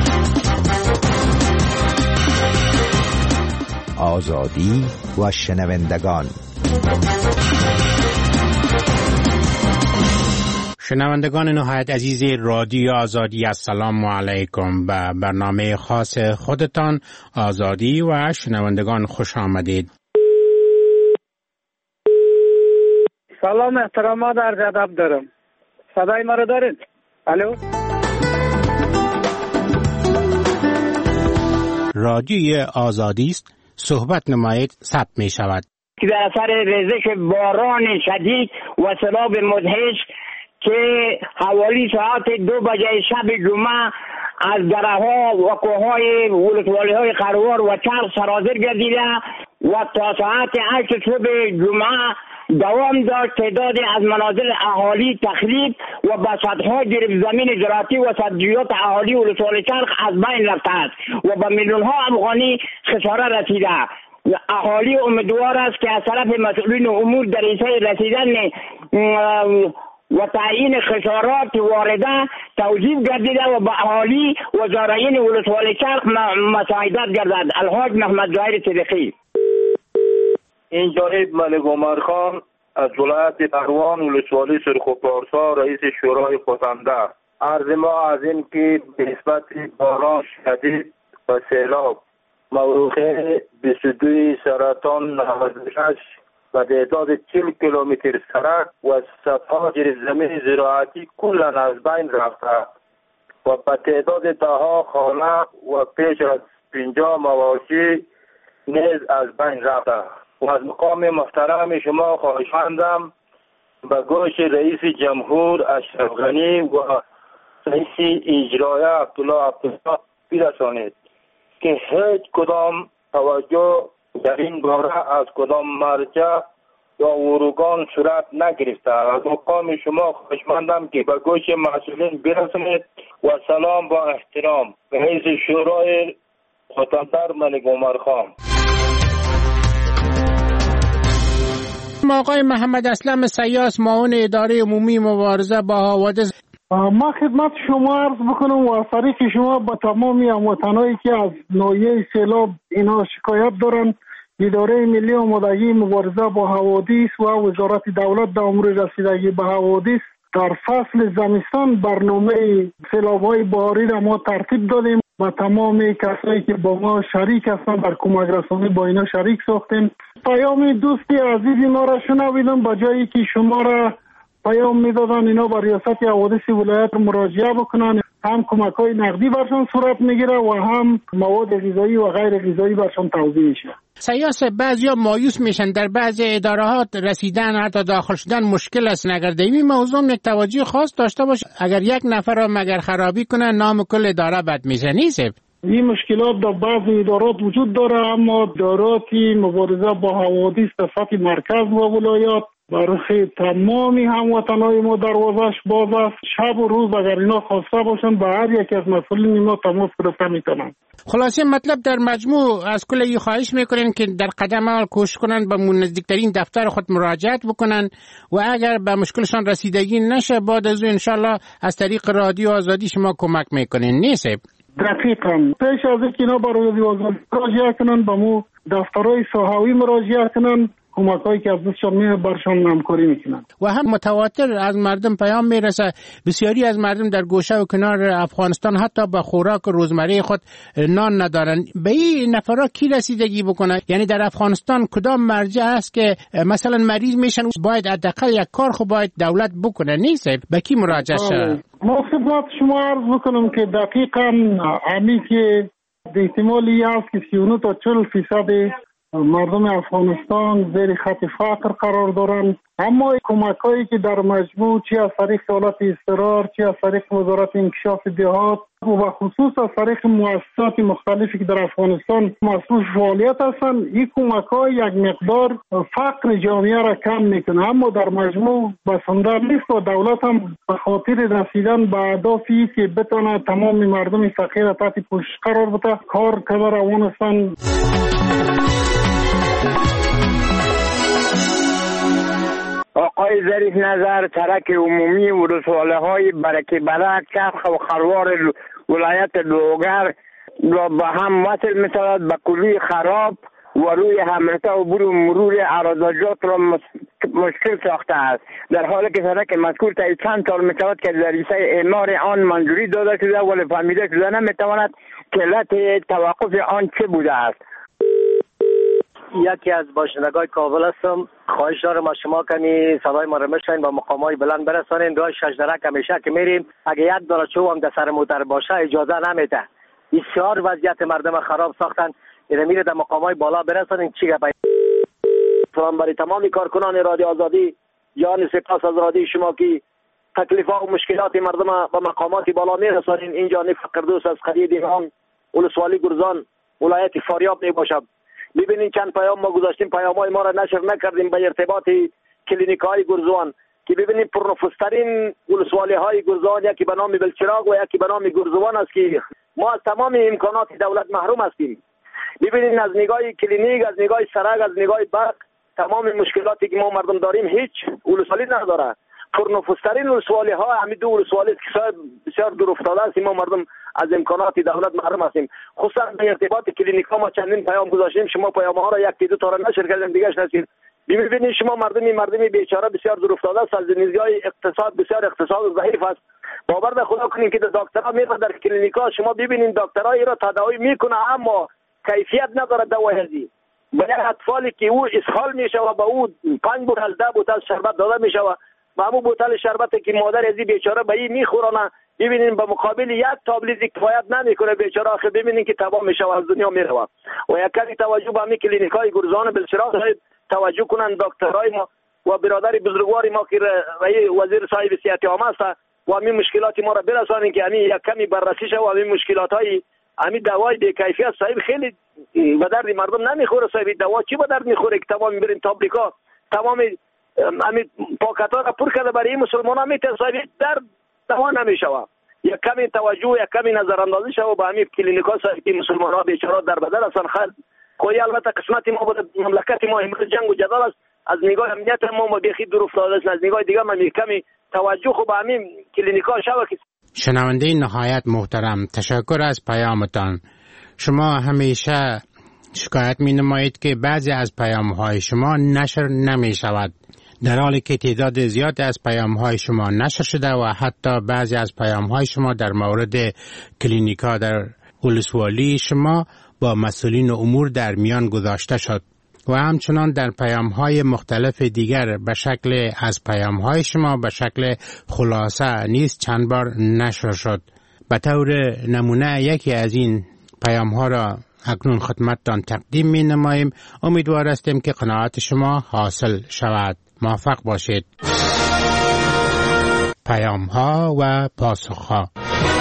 [SPEAKER 21] آزادی و شنوندگان. شنوندگان نهایت عزیز رادیو آزادی، السلام علیکم. به برنامه خاص خودتان آزادی و شنوندگان خوش آمدید.
[SPEAKER 22] سلام احترامات عرض ادب دارم. صدای ما رو دارید؟ الو.
[SPEAKER 21] رادیو آزادی است، صحبت نمایید ثبت می شود.
[SPEAKER 22] که در اثر ریزش باران شدید و سیلاب مدهش که حوالی ساعت 2 بجه شب جمعه از دره‌ها و کوههای ولسوالی‌های خروار و چرخ سرازیر گردیده و تا ساعت 8 صبح جمعه دوام داشت. تعدادی از منازل اهالی تخریب و به صدها جریب زمین زراعتی و سبزیجات اهالی ولسوالی چرخ از بین رفته است و به میلیون‌ها افغانی خساره رسیده. اهالی امیدوار است که از طرف مسئولین امور در حیث رسیدن و تعیین خسارات وارده توجیه گردیده و به اهالی و زارعین ولسوالی چرخ مساعدت گردد. الحاج محمد ظاهر صدیقی.
[SPEAKER 3] این جانب ملک عمر خان از ولایت پروان ولسوالی سرخ و پارسا رئیس شورای خودنده. عرض ما از این که به نسبت باران شدید و سیلاب موضوع 22 سرطان 96 و تعداد 40 کیلومتر سرک و صدها زمین زراعتی کلا از بین رفته و به تعداد دهها خانه و پیش از 50 مواشی نیز از بین رفته و از مقام محترم شما خواهشمندم به گوش رئیس جمهور اشرف غنی و رئیس اجرایی عبدالله عبدالله برسانید که هیچ کدام توجه در این باره از کدام مرجع یا ارگان صورت نگرفته. از مقام شما خواهشمندم که به گوش مسئولین برسانید و سلام با احترام. رئیس شورای خطاندار ملک عمر خان.
[SPEAKER 21] آقای محمد اسلم سیاس، معاون اداره عمومی مبارزه با حوادث.
[SPEAKER 5] ما خدمت شما عرض بکنم و از طریق شما با تمامی هموطنایی که از ناحیه سیلاب اینا شکایت دارن، اداره ملی آمادگی مبارزه با حوادث و وزارت دولت در امور رسیدگی به حوادث در فصل زمستان برنامه سیلاب‌های بهاری را ما ترتیب دادیم و تمام کسایی که با ما شریک هستند در کمک رسانی با اینا شریک ساختیم. پیام دوستی عزیزی ما را شنویدم، با جایی که شما را پیام میدادن اینا با ریاست حوادث ولایت مراجعه بکنن، هم کمک‌های نقدی برشان صورت میگیره و هم مواد غذایی و غیر غذایی برشان توزیع میشه.
[SPEAKER 21] سیاس بعضیا مایوس میشن در بعضی ادارات رسیدن حتی داخل شدن مشکل است. نگرده این موضوع یک توجه خاص داشته باشه. اگر یک نفر را مگر خرابی کنه نام کل اداره بد میشه. نیست
[SPEAKER 5] این مشکلات در بعضی ادارات وجود داره، اما اداراتی مبارزه با حوادث در سطح مرکز و ولایات برای تمامی هموطنای ما دروازش باز است. شب و روز اگر اینا خواسته باشن به هر یک از مسئولین ما تماس گرفته میتونن.
[SPEAKER 21] خلاصه مطلب در مجموع از کل این خواهش میکنن که در قدم اول کوشش کنن به نزدیکترین دفتر خود مراجعت بکنن و اگر به مشکلشان رسیدگی نشه بعد از اون انشالله از طریق رادیو آزادی شما کمک میکنین. نیست؟
[SPEAKER 5] دقیقاً. پیش از اینکه اینا به رادیو آزادی مراجعه کنن به مو دفترهای ساحوی مراجعه کنن، کمک‌هایی که از دستشان میاد برشان همکاری میکنن.
[SPEAKER 21] و هم متواتر از مردم پیام میرسه، بسیاری از مردم در گوشه و کنار افغانستان حتی به خوراک روزمره خود نان ندارن. به این نفرا کی رسیدگی بکنه؟ یعنی در افغانستان کدام مرجع است که مثلا مریض میشن باید حداقل یک کار خو باید دولت بکنه؟ نیست؟ به کی مراجعه شه؟
[SPEAKER 5] ما خدمت شما عرض بکنم که دقیقاً همین که احتمالی هست که 39 تا 40% مردم افغانستان زیر خط فقر قرار دارند، اما کمک‌هایی که در مجموع چه از طریق دولت اضطرار، چه از طریق وزارت انکشاف دهات و خصوص از طریق مؤسسات مختلفی که در افغانستان مسئول فعالیت هستند، این کمک‌ها یک مقدار فقر جامعه را کم میکنه، اما در مجموع بسنده نیست و دولت هم به خاطر رسیدن به اهدافی که بتونه تمام مردم فقیر تحت پوشش قرار بده کار کرده روان هستند.
[SPEAKER 22] آقای ظریف نظر ترک عمومی ولسوالی‌های برکه برک چرخ و خروار ولایت لوگر را به هم وصل می‌شود به کلی خراب و روی همراه عبور و مرور اراضیات را مشکل ساخته است، در حالی که سرک مذکور تا چند سال می‌شود که در ریسه اعمار آن منظوری داده شده ولی فهمیده شده نمی‌تواند که علت توقف آن چه بوده است.
[SPEAKER 6] یکی از باشندگان کابل هستم. خواهش دارم از شما کنی صدای ما را بشنوین و مقامات بلند برسانین. راه شجرک همیشه که میریم اگه یک دانه چوب هم در سر موتر باشه اجازه نمیده. بسیار وضعیت مردم خراب ساختن. اینو میره در مقامات بالا برسانین. چی گپ؟ سلام برای تمامی کارکنان رادیو آزادی، یعنی سپاس از رادیو شما که تکلیف‌ها و مشکلات مردم به مقامات بالا میرسانین. اینجا فقردوس از قریه دیگان ولسوالی گرزان ولایت فاریاب می باشد. ببینین چند پیام ما گذاشتیم، پیام‌های ما را نشر نکردیم به ارتباط کلینیک‌های گرزوان که ببینین پرنفوذترین ولسوالی‌های گرزوان یکی به نام بلچراغ و یکی به نام گرزوان است که ما از تمام امکانات دولت محروم هستیم. ببینین از نگاه کلینیک، از نگاه سرک، از نگاه برق تمام مشکلاتی که ما مردم داریم هیچ ولسوالی نداره. پرنفوذترین ولسوالی‌ها همین دو ولسوالی که بسیار دور افتاده است، ما مردم از امکانات دولت محروم هستیم. خصوصا به ارتباط کلینیک‌ها ما چندین پیام گذاشتیم، شما پیام‌ها را یک دو تا را نشر کردین دیگه نشید. ببینید شما مردمی بیچاره بسیار دور افتاده است، از نگاه اقتصاد بسیار اقتصاد ضعیف است. باور خدا کنین که دکترها میره در کلینیک‌ها، شما ببینید دکترها را تداوی میکنه اما کیفیت نداره دوای هزی. برای اطفالی که او اسهال میشه و به او 5 بوتل 10 بوتل شربت داده میشه و همون بوتل شربت که مادر ازی بیچاره به این میخورانه، ببینین به مقابل یک تابلت کفایت نمیکنه بیچاره، آخه ببینین که تمام میشه و از دنیا میره. و یک کمی توجه به همین کلینیکای گرزان بلچراغ توجه کنن دکترای ما و برادر بزرگوار ما که وزیر صاحب صحت عامه است و همین مشکلات ما را برسانیم که همین یک کمی بررسی شه و همین مشکلاتای همین دوای بی کیفیت صاحب خیلی به درد مردم نمیخوره. صاحب دوا چی به درد میخوره که تمام میبرین تابلیکا تمام همین پاکتا را پر کرده برای مسلمان ها میتونه صاحب درد دوا نمیشوه. یک کمی توجه یک کمی نظر اندازی شه و به همین کلینیکا صاحب که مسلمان ها بیچاره در بدل هستن. خیر کوی البته قسمت ما بود مملکت ما امروز جنگ و جدال است، از نگاه امنیت ما بیخی دور افتاده است، از نگاه دیگه من کمی توجه خو به همین کلینیکا شوه. که
[SPEAKER 18] شنونده نهایت محترم، تشکر از پیامتان. شما همیشه شکایت می نمایید که بعضی از پیام‌های شما نشر نمی شود، در حالی که تعداد زیاد از پیام‌های شما نشر شده و حتی بعضی از پیام‌های شما در مورد کلینیکا در ولسوالی شما با مسئولین امور در میان گذاشته شد و همچنان در پیام‌های مختلف دیگر به شکل از پیام‌های شما به شکل خلاصه نیز چند بار نشر شد. به طور نمونه یکی از این پیام‌ها را اکنون خدمتتان تقدیم می‌نماییم. امیدوار هستیم که قناعت شما حاصل شود. موفق باشید. پیام‌ها و پاسخ‌ها.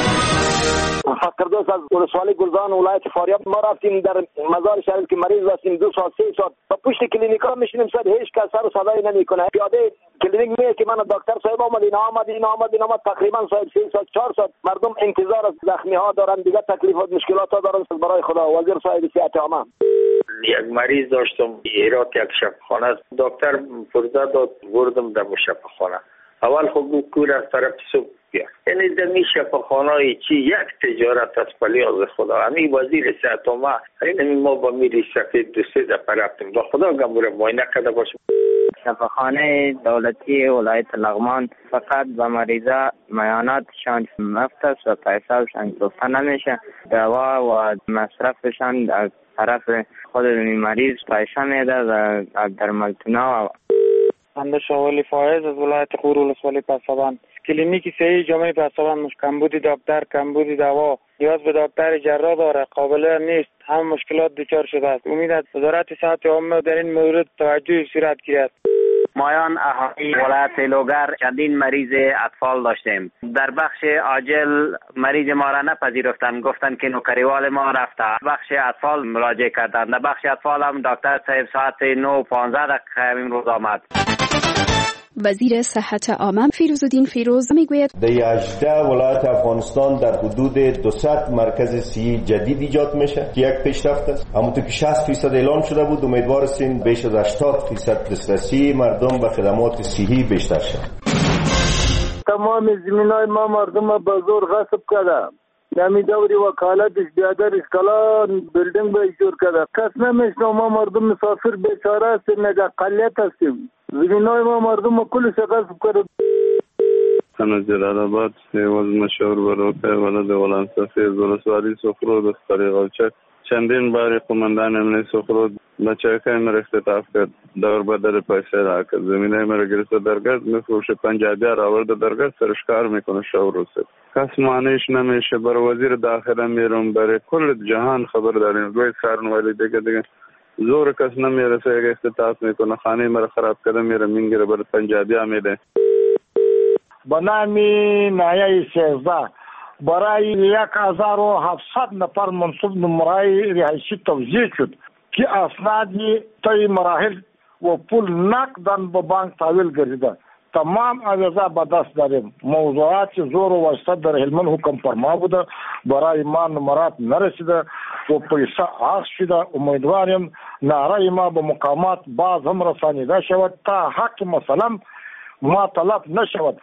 [SPEAKER 6] فردوس از ولسوالی گلزان ولایت فاریاب ما رفتیم در مزار شریف که مریض هستیم 2 ساعت 3 ساعت با پشت کلینیکا میشینیم، صد هیچ کس سر و صدایی نمیکنه. پیاده کلینیک میگه که من دکتر صاحب آمد اینا تقریبا صاحب 3 ساعت 4 ساعت مردم انتظار از زخمی ها دارن، دیگه تکلیفات مشکلات ها دارن. برای خدا وزیر صاحب صحت عامه
[SPEAKER 4] یک مریض داشتم ایراد یک شفاخانه، دکتر فرزه داد بردم در شفاخانه. اول خود کور از طرف صبح بیاد، یعنی دمی شفاخانه‌ای چی یک تجارت از پلیاز خدا. همین وزیر صحت عامه این ما با میری سفید 2-3 دفعه رفتیم با خدا گموره معاینه کرده باشیم.
[SPEAKER 8] شفاخانه دولتی ولایت لغمان فقط به مریضا میاناتشان مفت است و پیسه‌شان گرفته نمیشه، دوا و مصرفشان از طرف خود مریض پیشه میده و در ملتونا.
[SPEAKER 23] بنده شاولی فایز از ولایت غور ولسوالی پسابان. کلینیک صحیح جامعه پسابان کمبودی دکتر، کمبودی دوا، نیاز به دکتر جراح داره، قابل نیست، هم مشکلات دچار شده است. امید است وزارت صحت عامه در این مورد توجه صورت گیرد.
[SPEAKER 24] مایان اهالی ولایت لوگر چندین مریض اطفال داشتیم. در بخش عاجل مریض ما را نپذیرفتند، گفتند که نوکریوال ما رفته. بخش اطفال مراجعه کردند. در بخش اطفال هم دکتر صاحب ساعت 9:15 امروز آمد.
[SPEAKER 25] وزیر صحت عامه فیروزالدین فیروز میگوید
[SPEAKER 26] در 18 ولایت افغانستان در حدود 200 مرکز صحی جدید ایجاد میشه که یک پیشرفت است. همونطور که 60% اعلام شده بود، امیدوار هستیم بیش از 80% دسترسی مردم به خدمات صحی بیشتر شد.
[SPEAKER 3] تمام زمینای ما مردم به زور غصب کرده، نمی دوری وکالتش بیادرش کلان بیلدینگ به ایجور کرده. کس نمیشنه، ما مردم مسافر بیچاره هستیم، نگه قلیت هستیم. زمینای ما مردم کلش غصب کرده.
[SPEAKER 19] انا جلال آباد از مشهور بروکه ولد ولان سفید ولسوالی سخرود از طریق اوچک چندین باری قماندان امنی سخرود بچه که امر اختطاف کرد، دور بدل پیسه را کرد، زمینه امر گرسته درگرد میفروشه، پنجابیار آورده درگرد سرشکار میکنه شو روسه. کس معنیش نمیشه. بر وزیر داخله میرم، برای کل جهان خبر داریم. گوی سارن ولی دیگه زور کس نمیرسه، اگه اختطاف میکنه خانه مرا خراب کرده میره مینگره بر پنجابی میده.
[SPEAKER 20] به نامی نایه 13 برای 1700 نفر منصوب نمرای رهایشی توزیع شد که اسنادی طی مراحل و پول نقدن به بانک تحویل گردیده. تمام اوضاع به دست داریم. موضوعات زور و واسطه در هلمند حکم فرما بوده، برای ما نمرات نرسیده و پیسه آخذ شده. امیدواریم نعره ما به مقامات باز هم رسانیده شود تا حق مثلا ما طلب نشود.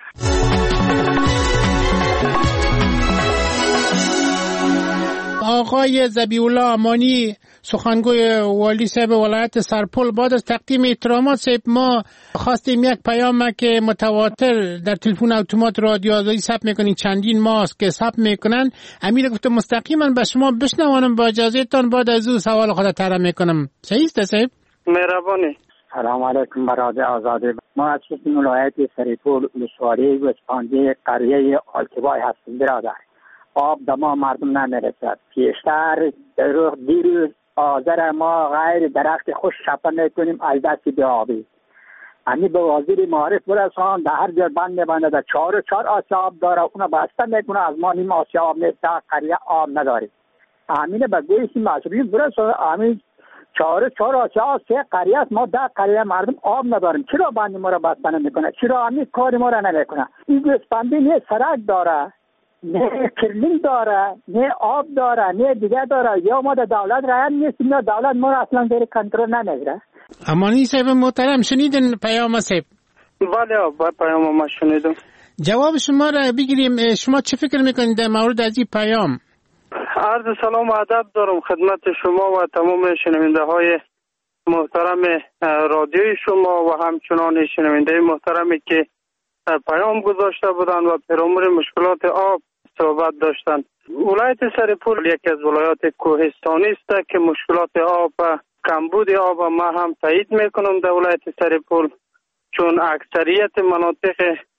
[SPEAKER 21] آقای ذبیح‌الله امانی سخنگوی والی صاحب ولایت سرپل، بعد از تقدیم احترامات صاحب ما خواستیم یک پیام که متواتر در تلفن اتومات رادیو آزادی ثبت میکنین، چندین ماست که ثبت میکنن. امیر گفته مستقیما به شما بشنوانم، با اجازهتان بعد از او سوال خود طرح میکنم. صحیح است صاحب؟
[SPEAKER 9] مهربانی.
[SPEAKER 10] سلام علیکم برادر آزادی. ما از ولایت سرپل ولسوالی گوسفندی قریه آلتیبای هستیم برادر. آب دما مردم نمیرسد. پیشتر دیروز آذر ما غیر درخت خوش شپه میکنیم از دست بی آبی. امی به وزیر معارف برسان در هر جا بند میبنده، در 4 آسیا آب داره، اونو بسته میکنه، از ما نیم آسیا آب نیست، قریه آب نداری. امینه به گویشی مسئولین برسان، امین 4 آسیا 3 قریه است، ما 10 قریه مردم آب نداریم. چرا بند ما را بسته نمیکنه؟ چرا امین کار ما را نمیکنه؟ این گوسفندی نه سرک داره، نه کرلینگ داره، نه آب داره، نه دیگه داره. یا ما در دولت رعایت نیستیم یا دولت ما را اصلا زیر کنترل نمیگیره.
[SPEAKER 21] امانی صاحب محترم شنیدن پیام صاحب؟
[SPEAKER 9] بله پیام ما شنیدم.
[SPEAKER 21] جواب شما را بگیریم. شما چه فکر میکنید در مورد از این پیام؟
[SPEAKER 9] عرض سلام و ادب دارم خدمت شما و تمام شنونده های محترم رادیوی شما و همچنان شنونده محترمی که پیام گذاشته بودند و پیرامون مشکلات آب صحبت داشتند. ولایت سرپل یکی از ولایات کوهستانی است که مشکلات آب و کمبود آب ما هم تایید میکنم در ولایت سرپل، چون اکثریت مناطق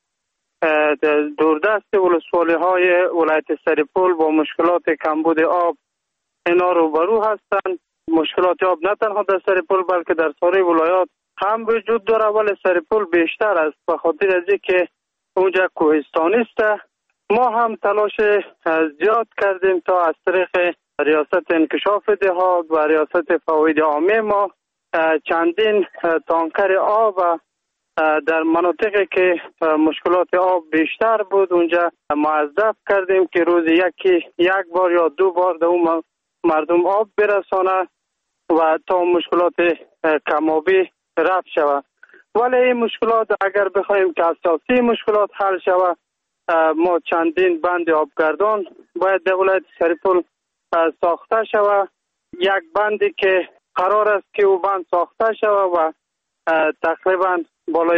[SPEAKER 9] دوردست ولسوالی های ولایت سرپل با مشکلات کمبود آب اینا روبرو هستند. مشکلات آب نه تنها در سرپل بلکه در سایر ولایات هم وجود داره، ولی سرپل بیشتر است به خاطر از اینکه اونجا کوهستانی است. ما هم تلاش زیاد کردیم تا از طریق ریاست انکشاف دهات و ریاست فواید عامه ما چندین تانکر آب در مناطقی که مشکلات آب بیشتر بود اونجا موظف کردیم که روزی یک بار یا 2 بار در اون مردم آب برسانه و تا مشکلات کمابی رفع شود. ولی این مشکلات اگر بخوایم که اساسی مشکلات حل شود، ما چندین بند آبگردان باید در ولایت سرپل ساخته شود. یک بندی که قرار است که او بند ساخته شود و تقریبا بالای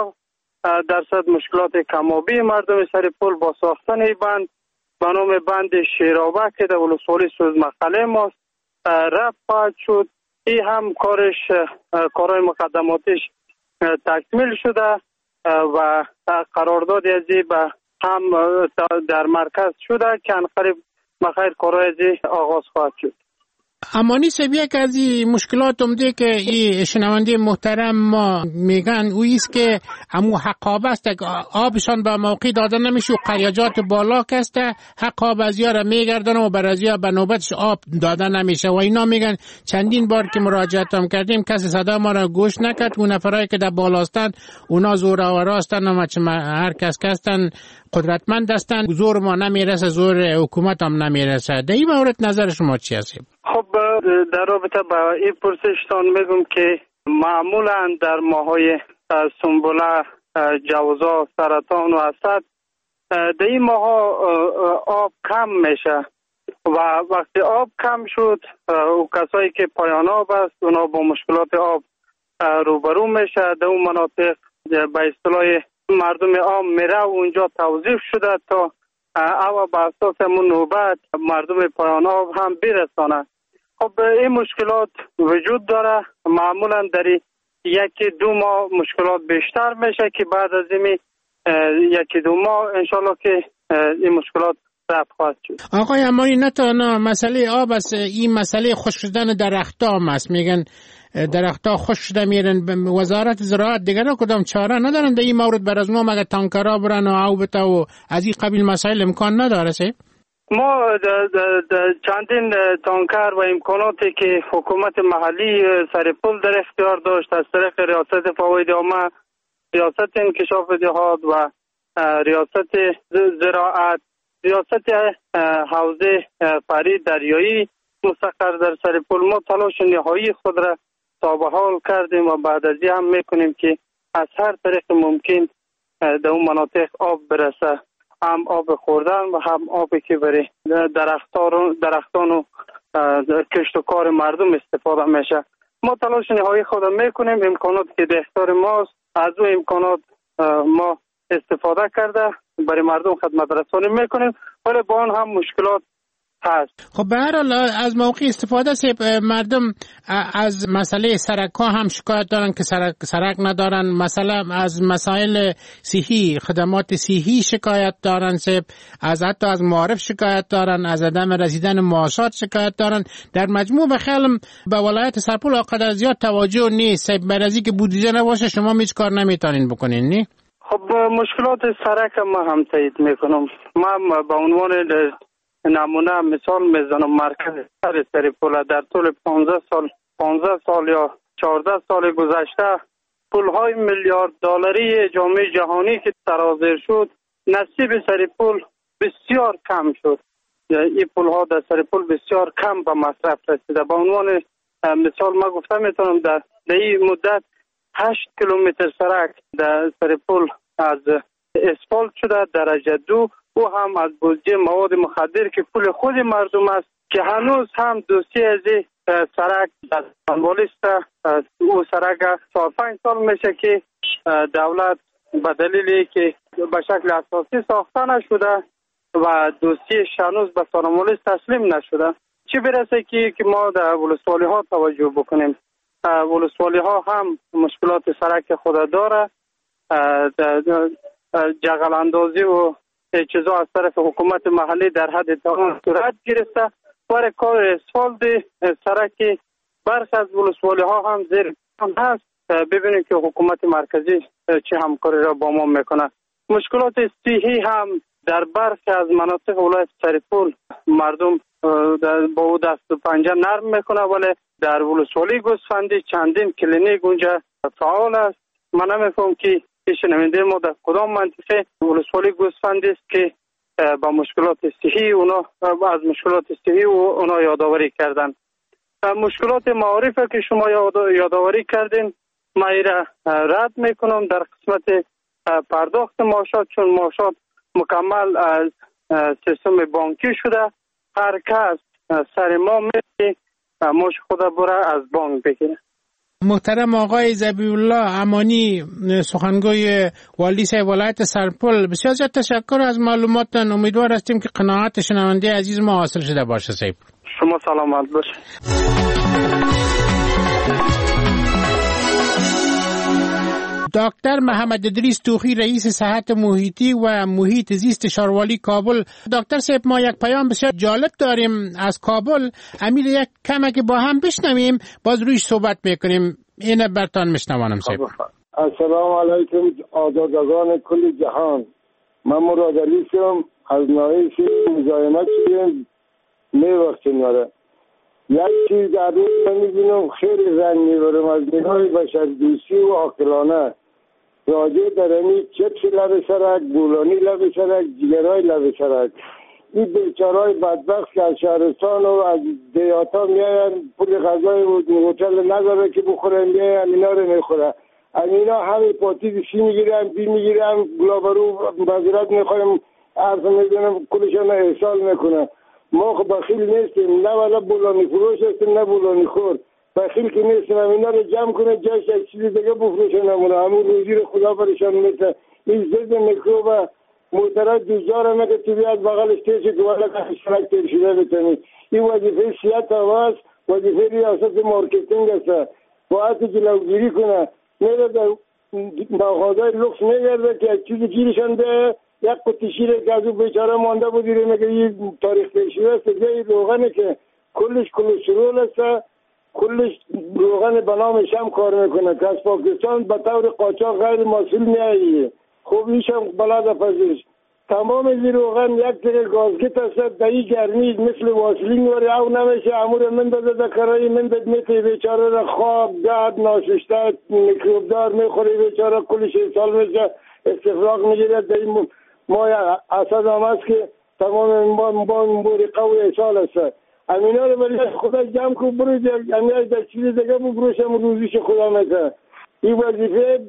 [SPEAKER 9] 50% مشکلات کمابی مردم سرپل با ساختن این بند به نام بند شیرابه که در ولسوالی سوزمخله ماست رفع خواهد شد. این هم کارهای مقدماتش تکمیل شده و قراردادی از این به هم در مرکز شده که انقریب بخیر کارهای از این آغاز خواهد شد.
[SPEAKER 21] امانی صاحب، یک از این مشکلات عمده که این شنونده محترم ما میگن او است که امو حقابه است، آبشان به موقع داده نمیشه و قریجات بالا کسته حقاب از یاره میگردن و برازیا به نوبتش آب داده نمیشه و اینا میگن چندین بار که مراجعت هم کردیم کسی صدا ما را گوش نکرد. اون نفرایی که در بالاستن اونا زورآور هستن و هر کس هستن قدرتمند هستن، زور ما نمیرسه، زور حکومت هم نمیرسه. در این مورد نظر شما چی است؟
[SPEAKER 9] خب در رابطه با این پرسشتان میگم که معمولا در ماهای سنبله، جوزا، سرطان و اسد در این ماها آب کم میشه و وقتی آب کم شد او کسایی که پایان آب است اونا با مشکلات آب روبرو میشه. در اون مناطق به اصطلاح مردم عام میره و اونجا توظیف شده تا او به اساس همون نوبت مردم پایان آب هم برسانه. خب این مشکلات وجود داره. معمولا در 1-2 ماه مشکلات بیشتر میشه که بعد از این 1-2 ماه انشالله که این مشکلات رفع خواهد شد.
[SPEAKER 21] آقای امانی، نه تنها مسئله آب است، این مسئله خشک شدن درخت‌ها هم است. میگن درخت‌ها خشک شده میرن. وزارت زراعت دیگر کدام چاره ندارن در این مورد؟ بر از ما مگه تانکرها برن و آب بتا و از این قبیل مسائل امکان نداره سه؟
[SPEAKER 9] ما چندین تانکر و امکاناتی که حکومت محلی سرپل در اختیار داشت از طریق ریاست فواید عامه، ریاست انکشاف دهات و ریاست زراعت، ریاست حوزه فرید دریایی مستقر در سرپل، ما تلاش نهایی خود را تا به حال کردیم و بعد از این هم میکنیم که از هر طریق ممکن در اون مناطق آب برسه. هم آب خوردن و هم آبی که برای درختان و کشت و کار مردم استفاده میشه. ما تلاش نهایی خود میکنیم، امکانات که در اختیار ماست از اون امکانات ما استفاده کرده برای مردم خدمت رسانی میکنیم، ولی با آن هم مشکلات هست.
[SPEAKER 21] خب به هر حال از موقع استفاده مردم از مسئله سرک ها هم شکایت دارن که سرک ندارن، مثلا از مسائل صحی، خدمات صحی شکایت دارن، از حتی از معارف شکایت دارن، از عدم رسیدن معاشات شکایت دارن. در مجموع بخیالم به ولایت سرپل آنقدر زیاد توجه نیست. برازی که بودجه نباشه شما هیچ کار نمیتونین بکنین نی؟
[SPEAKER 9] خب مشکلات سرک ما هم تایید میکنم. من به عنوان نمونه مثال میزنم، مرکز شهر سرپل در طول 15 سال یا 14 سال گذشته پولهای میلیارد دلاری جامعه جهانی که سرازیر شد نصیب سرپل بسیار کم شد. این پولها در سرپل بسیار کم به مصرف رسیده. به عنوان مثال ما گفتم میتونم در این مدت 8 کیلومتر سرک در سرپل از اسفالت شده درجه 2 و هم از بودجه مواد مخدر که پول خود مردم است که هنوز هم دوسیه از سرک در انوالیست. او سرک 4-5 سال میشه که دولت به دلیلی که به شکل اساسی ساخته نشده و دوسیه هنوز به سرمالیست تسلیم نشده. چی برسه که ما در ولسوالی ها توجه بکنیم. ولسوالی ها هم مشکلات سرک خود داره، جغل اندازی و چیزا از طرف حکومت محلی در حد تمام صورت گرفته. برای کار اسفالت سرک برخی از ولسوالی ها هم زیر هست. ببینیم که حکومت مرکزی چه همکاری را با ما میکنه. مشکلات صحی هم در برخی از مناطق ولایت سرپل مردم با دست و پنجه نرم میکنه، ولی در ولسوالی گوسفندی چندین کلینیک اونجا فعال است. من نمیفهم که شنونده ما در کدام منطقه ولسوالی گوسفندی است که با مشکلات صحی اونا از مشکلات صحی اونا یادآوری کردن. مشکلات معارف که شما یادآوری کردین ما ایره رد میکنم در قسمت پرداخت معاشات، چون معاشات مکمل از سیستم بانکی شده. هر کس سر ما میگه ماش خود بره از بانک بگیره.
[SPEAKER 21] محترم آقای ذبیح الله امانی، سخنگوی والی ولایت سرپل، بسیار زیاد تشکر از معلوماتتان. امیدوار هستیم که قناعت شنونده عزیز ما حاصل شده باشه. صاحب
[SPEAKER 9] شما سلامت باشید.
[SPEAKER 21] دکتر محمد ادریس توخی، رئیس صحت محیطی و محیط زیست شاروالی کابل. دکتر صاحب ما یک پیام بسیار جالب داریم از کابل، امیر یک کمک با هم بشنویم باز رویش صحبت میکنیم. اینه برتان میشنوانم صاحب.
[SPEAKER 11] السلام علیکم آزادگان کل جهان. من مراد علی شم از ناحیه مزاحمت شدیم میوقتیم. یک چیز در روز میبینم خیلی زنگ میبرم از نگاه بشردوستی و عاقلانه راجع در این چپس لب سرک، بولانی لب سرک، جگرهای لب سرک. این بیچارهای بدبخت که از شهرستان و از دیاتا میاین پول غذای هتل نداره که بخورن، میاین اینا رو میخوره. اینا همه پاتی سی میگیرن، بی میگیرن، گلابرو بازرات میخوایم عرض میدونم کلشان احسال میکنه. ما خب بخیل نیستیم، نه ولی بولانی فروش هستیم نه بولانی خور. بخیل که نیستیم، اینا رو جمع کنه جاش یک چیز دیگه بفروشن نمونه. همون روزی رو خدا برشان میده. این ضد میکروب معترض دوزار مگه تو بیاد بغلش تیشه که والا که اشتراک تیر شده بتونی. این وظیفه سیاست هواست، وظیفه ریاست مارکتینگ است. باید جلوگیری کنه. میره در مغازهای لوکس میگرده که یک چیزی گیرشان ده، یک قطعه شیر که از اون بیچاره مانده بود دیره مگه این تاریخ پیشیده است. جای روغنه که کلش کلسترول است، کلش روغن به نام شم کار میکنه که از پاکستان به طور قاچاق غیر مسئول میاییه. خب ایشم بلد پذیرش تمام این روغن یک تیر گازگیت است. در این گرمی مثل واسلین وری او نمیشه، امور من داده در کرایی من داد میتی بیچاره را خواب گرد ناششته میکروبدار میخوری بیچاره کلش سال میشه استفراغ میگیره. در این ماه اسد هم است که تمام بوری قوی سال است. امینا رو ولی خدا جمع کن بروز امینا در چیز دیگه بروشم روزیش خدا میکنه. این وظیفه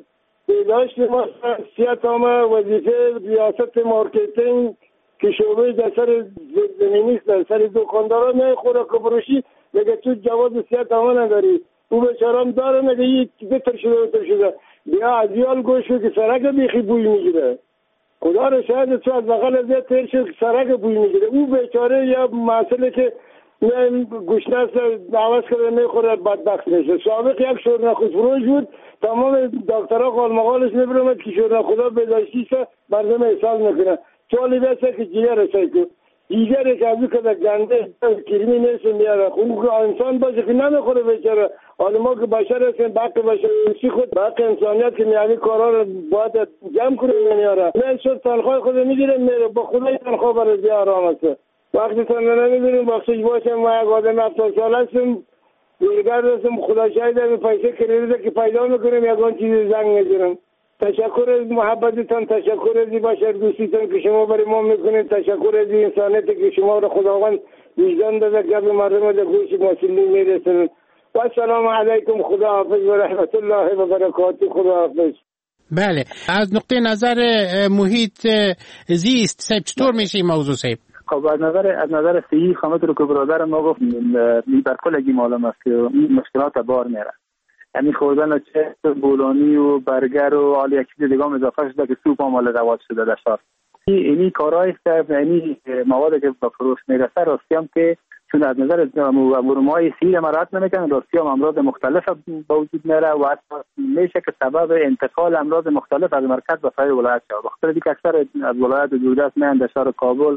[SPEAKER 11] بهداشت ما 30 تام وظیفه ریاست مارکتینگ که شعبه در سر زمینی است، در سر دکاندارا نه خوراک و فروشی میگه تو جواز 30 تام نداری. او بیچاره‌ام داره میگه یک بهتر شده بیا از یال گوش که سرک بیخی بوی میگیره. خدا رو شاید تو از بغل از تیر شد سرک بوی میگیره. او بیچاره یا مسئله که گوشناس عوض کرده میخوره بدبخت میشه. سابق یک شورنخود فروش بود، تمام دکترها قالمقالش میبرمد که شورنخودا بهداشتیشه مردم احساس میکنه. چالی بیسته که جیگر رسای که دیگری که از او که گنده کرمی نیست میاره خون انسان باشه که نمیخوره بیچاره. حالا ما که بشر هستیم بحق بشر خود بحق انسانیت که میانی کارا رو باید جمع کنه نمیاره. من شد تنخواه خود میگیره میره با خدای تنخواه برای زی آرام هسته. وقتی تنها نمیبینیم بخشش باشم ما یک آدم 70 سال هستم دیگر هستم خدا شاید هم پیسه کریده که پیدا میکنیم یکان چیزی زنگ میزنم. تشکر از محبتتان، تشکر از بشر دوستیتان که شما برای ما میکنید، تشکر از انسانیتی که شما رو خداوند وجدان داده گپ مردم در گوش مسلمین میرسن. و السلام علیکم، خدا حافظ و رحمت الله و برکاته. خدا حافظ.
[SPEAKER 21] بله، از نقطه نظر محیط زیست صاحب چطور میشه این موضوع صاحب؟
[SPEAKER 12] خب از نظر صحیح خامت رو که برادر ما گفت بر کلگی معلوم است که مشکلات بار میره. یعنی خوردن چست بولانی و برگر و حال یک چیز دیگه هم اضافه شده که سوپ هم حال رواج شده در شهر. اینی کارهای است، یعنی موادی که به فروش میرسه راستی هم که چون از نظر امورمای سیر مراد نمیکنن راستی هم امراض مختلف به وجود میره و حتی میشه که سبب انتقال امراض مختلف از مرکز به سایر ولایت شود. بخاطر اینکه اکثر از ولایت جوده است میان در شهر کابل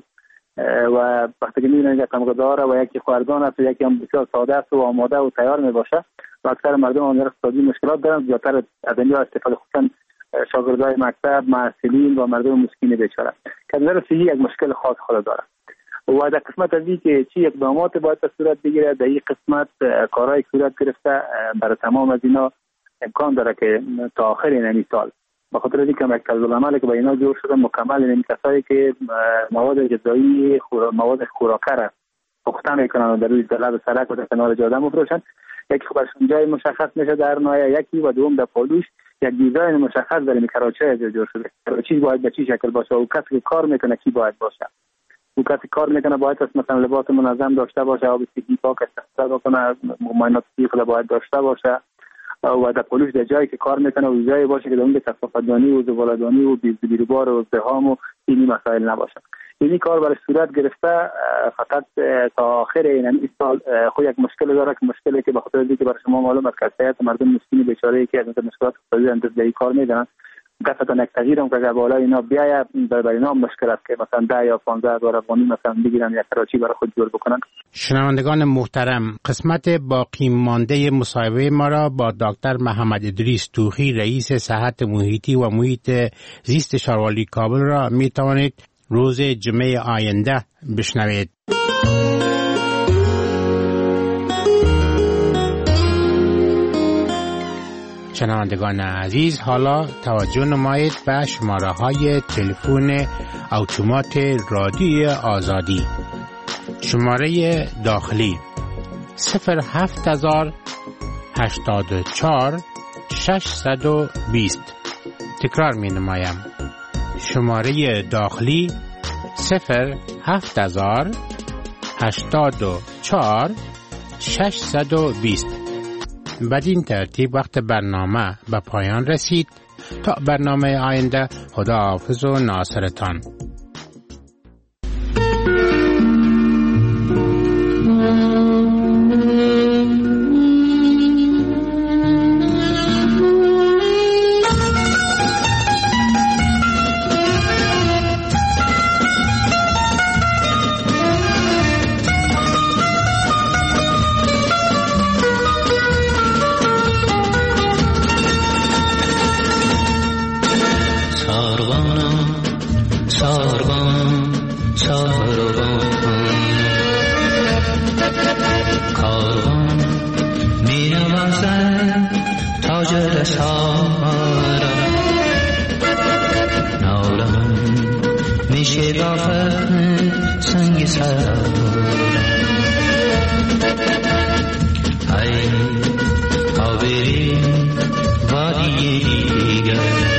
[SPEAKER 12] و وقتی که میبینن یک غذا و یکی خوردان است و یکی هم بسیار ساده است و آماده و تیار میباشه و اکثر مردم هم اقتصادی مشکلات دارن، زیادتر از اینجا استفاده خصوصا شاگردای مکتب، معلولین و مردم مسکین بیچاره که نظر صحی یک مشکل خاص خود داره. و در قسمت از که چی اقدامات باید صورت بگیره در این قسمت کارهای صورت گرفته برای تمام از اینا امکان داره که تا آخر این سال بخاطر اینکه مرکز العمل که با اینا جور شده مکمل این کسایی که مواد غذایی مواد خوراکه را پخته میکنن در روی لب سرک و در کنار جاده میفروشن. یکی خب برشون جای مشخص میشه در نهایت، یکی و دوم در پالوش یک دیزاین مشخص داره کراچی از جور شده. کراچی باید به چی شکل باشه و کسی که کار میکنه کی باید باشه. او کسی کار میکنه باید مثلا لباس منظم داشته باشه، آب سیکی پاک استفاده کنه، مایعات سیخ باید داشته باشه و در پالوش در جایی که کار میکنه و جایی باشه که در اون کثافت‌دانی و زباله‌دانی و بیروبار و زحام و اینی مسائل نباشه. اینی کار برای صورت گرفته فقط تا آخر این سال خود یک مشکل داره که مشکلی که بخاطر اینکه برای شما معلوم است که اکثریت مردم مسکین بیچاره‌ای که از مشکلات اقتصادی اندازه این کار میدن قطعا یک تغییر هم که اگر بالا اینا بیاید برای اینا مشکل است که مثلا 10 یا 15 هزار افغانی مثلا بگیرن یک کراچی برای خود جور بکنن.
[SPEAKER 21] شنوندگان محترم، قسمت باقی مانده مصاحبه ما را با دکتر محمد ادریس توخی رئیس صحت محیطی و محیط زیست شاروالی کابل را می توانید روز جمعه آینده بشنوید. شنوندگان عزیز، حالا توجه نمایید به شماره های تلفن اتومات رادیوی آزادی. شماره داخلی 07084 620. تکرار می نمایم. شماره داخلی 07084 620. بدین ترتیب وقت برنامه به پایان رسید. تا برنامه آینده، خدا حافظ و ناصرتان.
[SPEAKER 13] Ay, haberi vadiye diger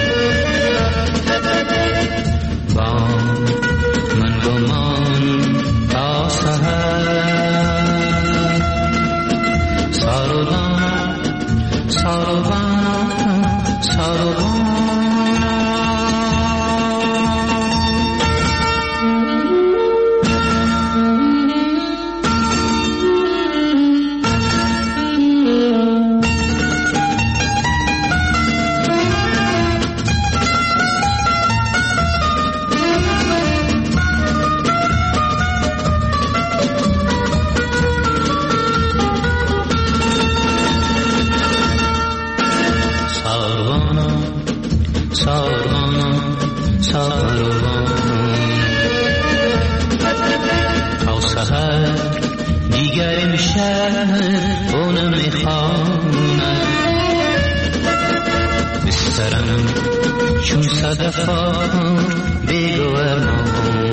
[SPEAKER 7] این شهر اونم میخواند بسترم چون صدفا بگو ارمان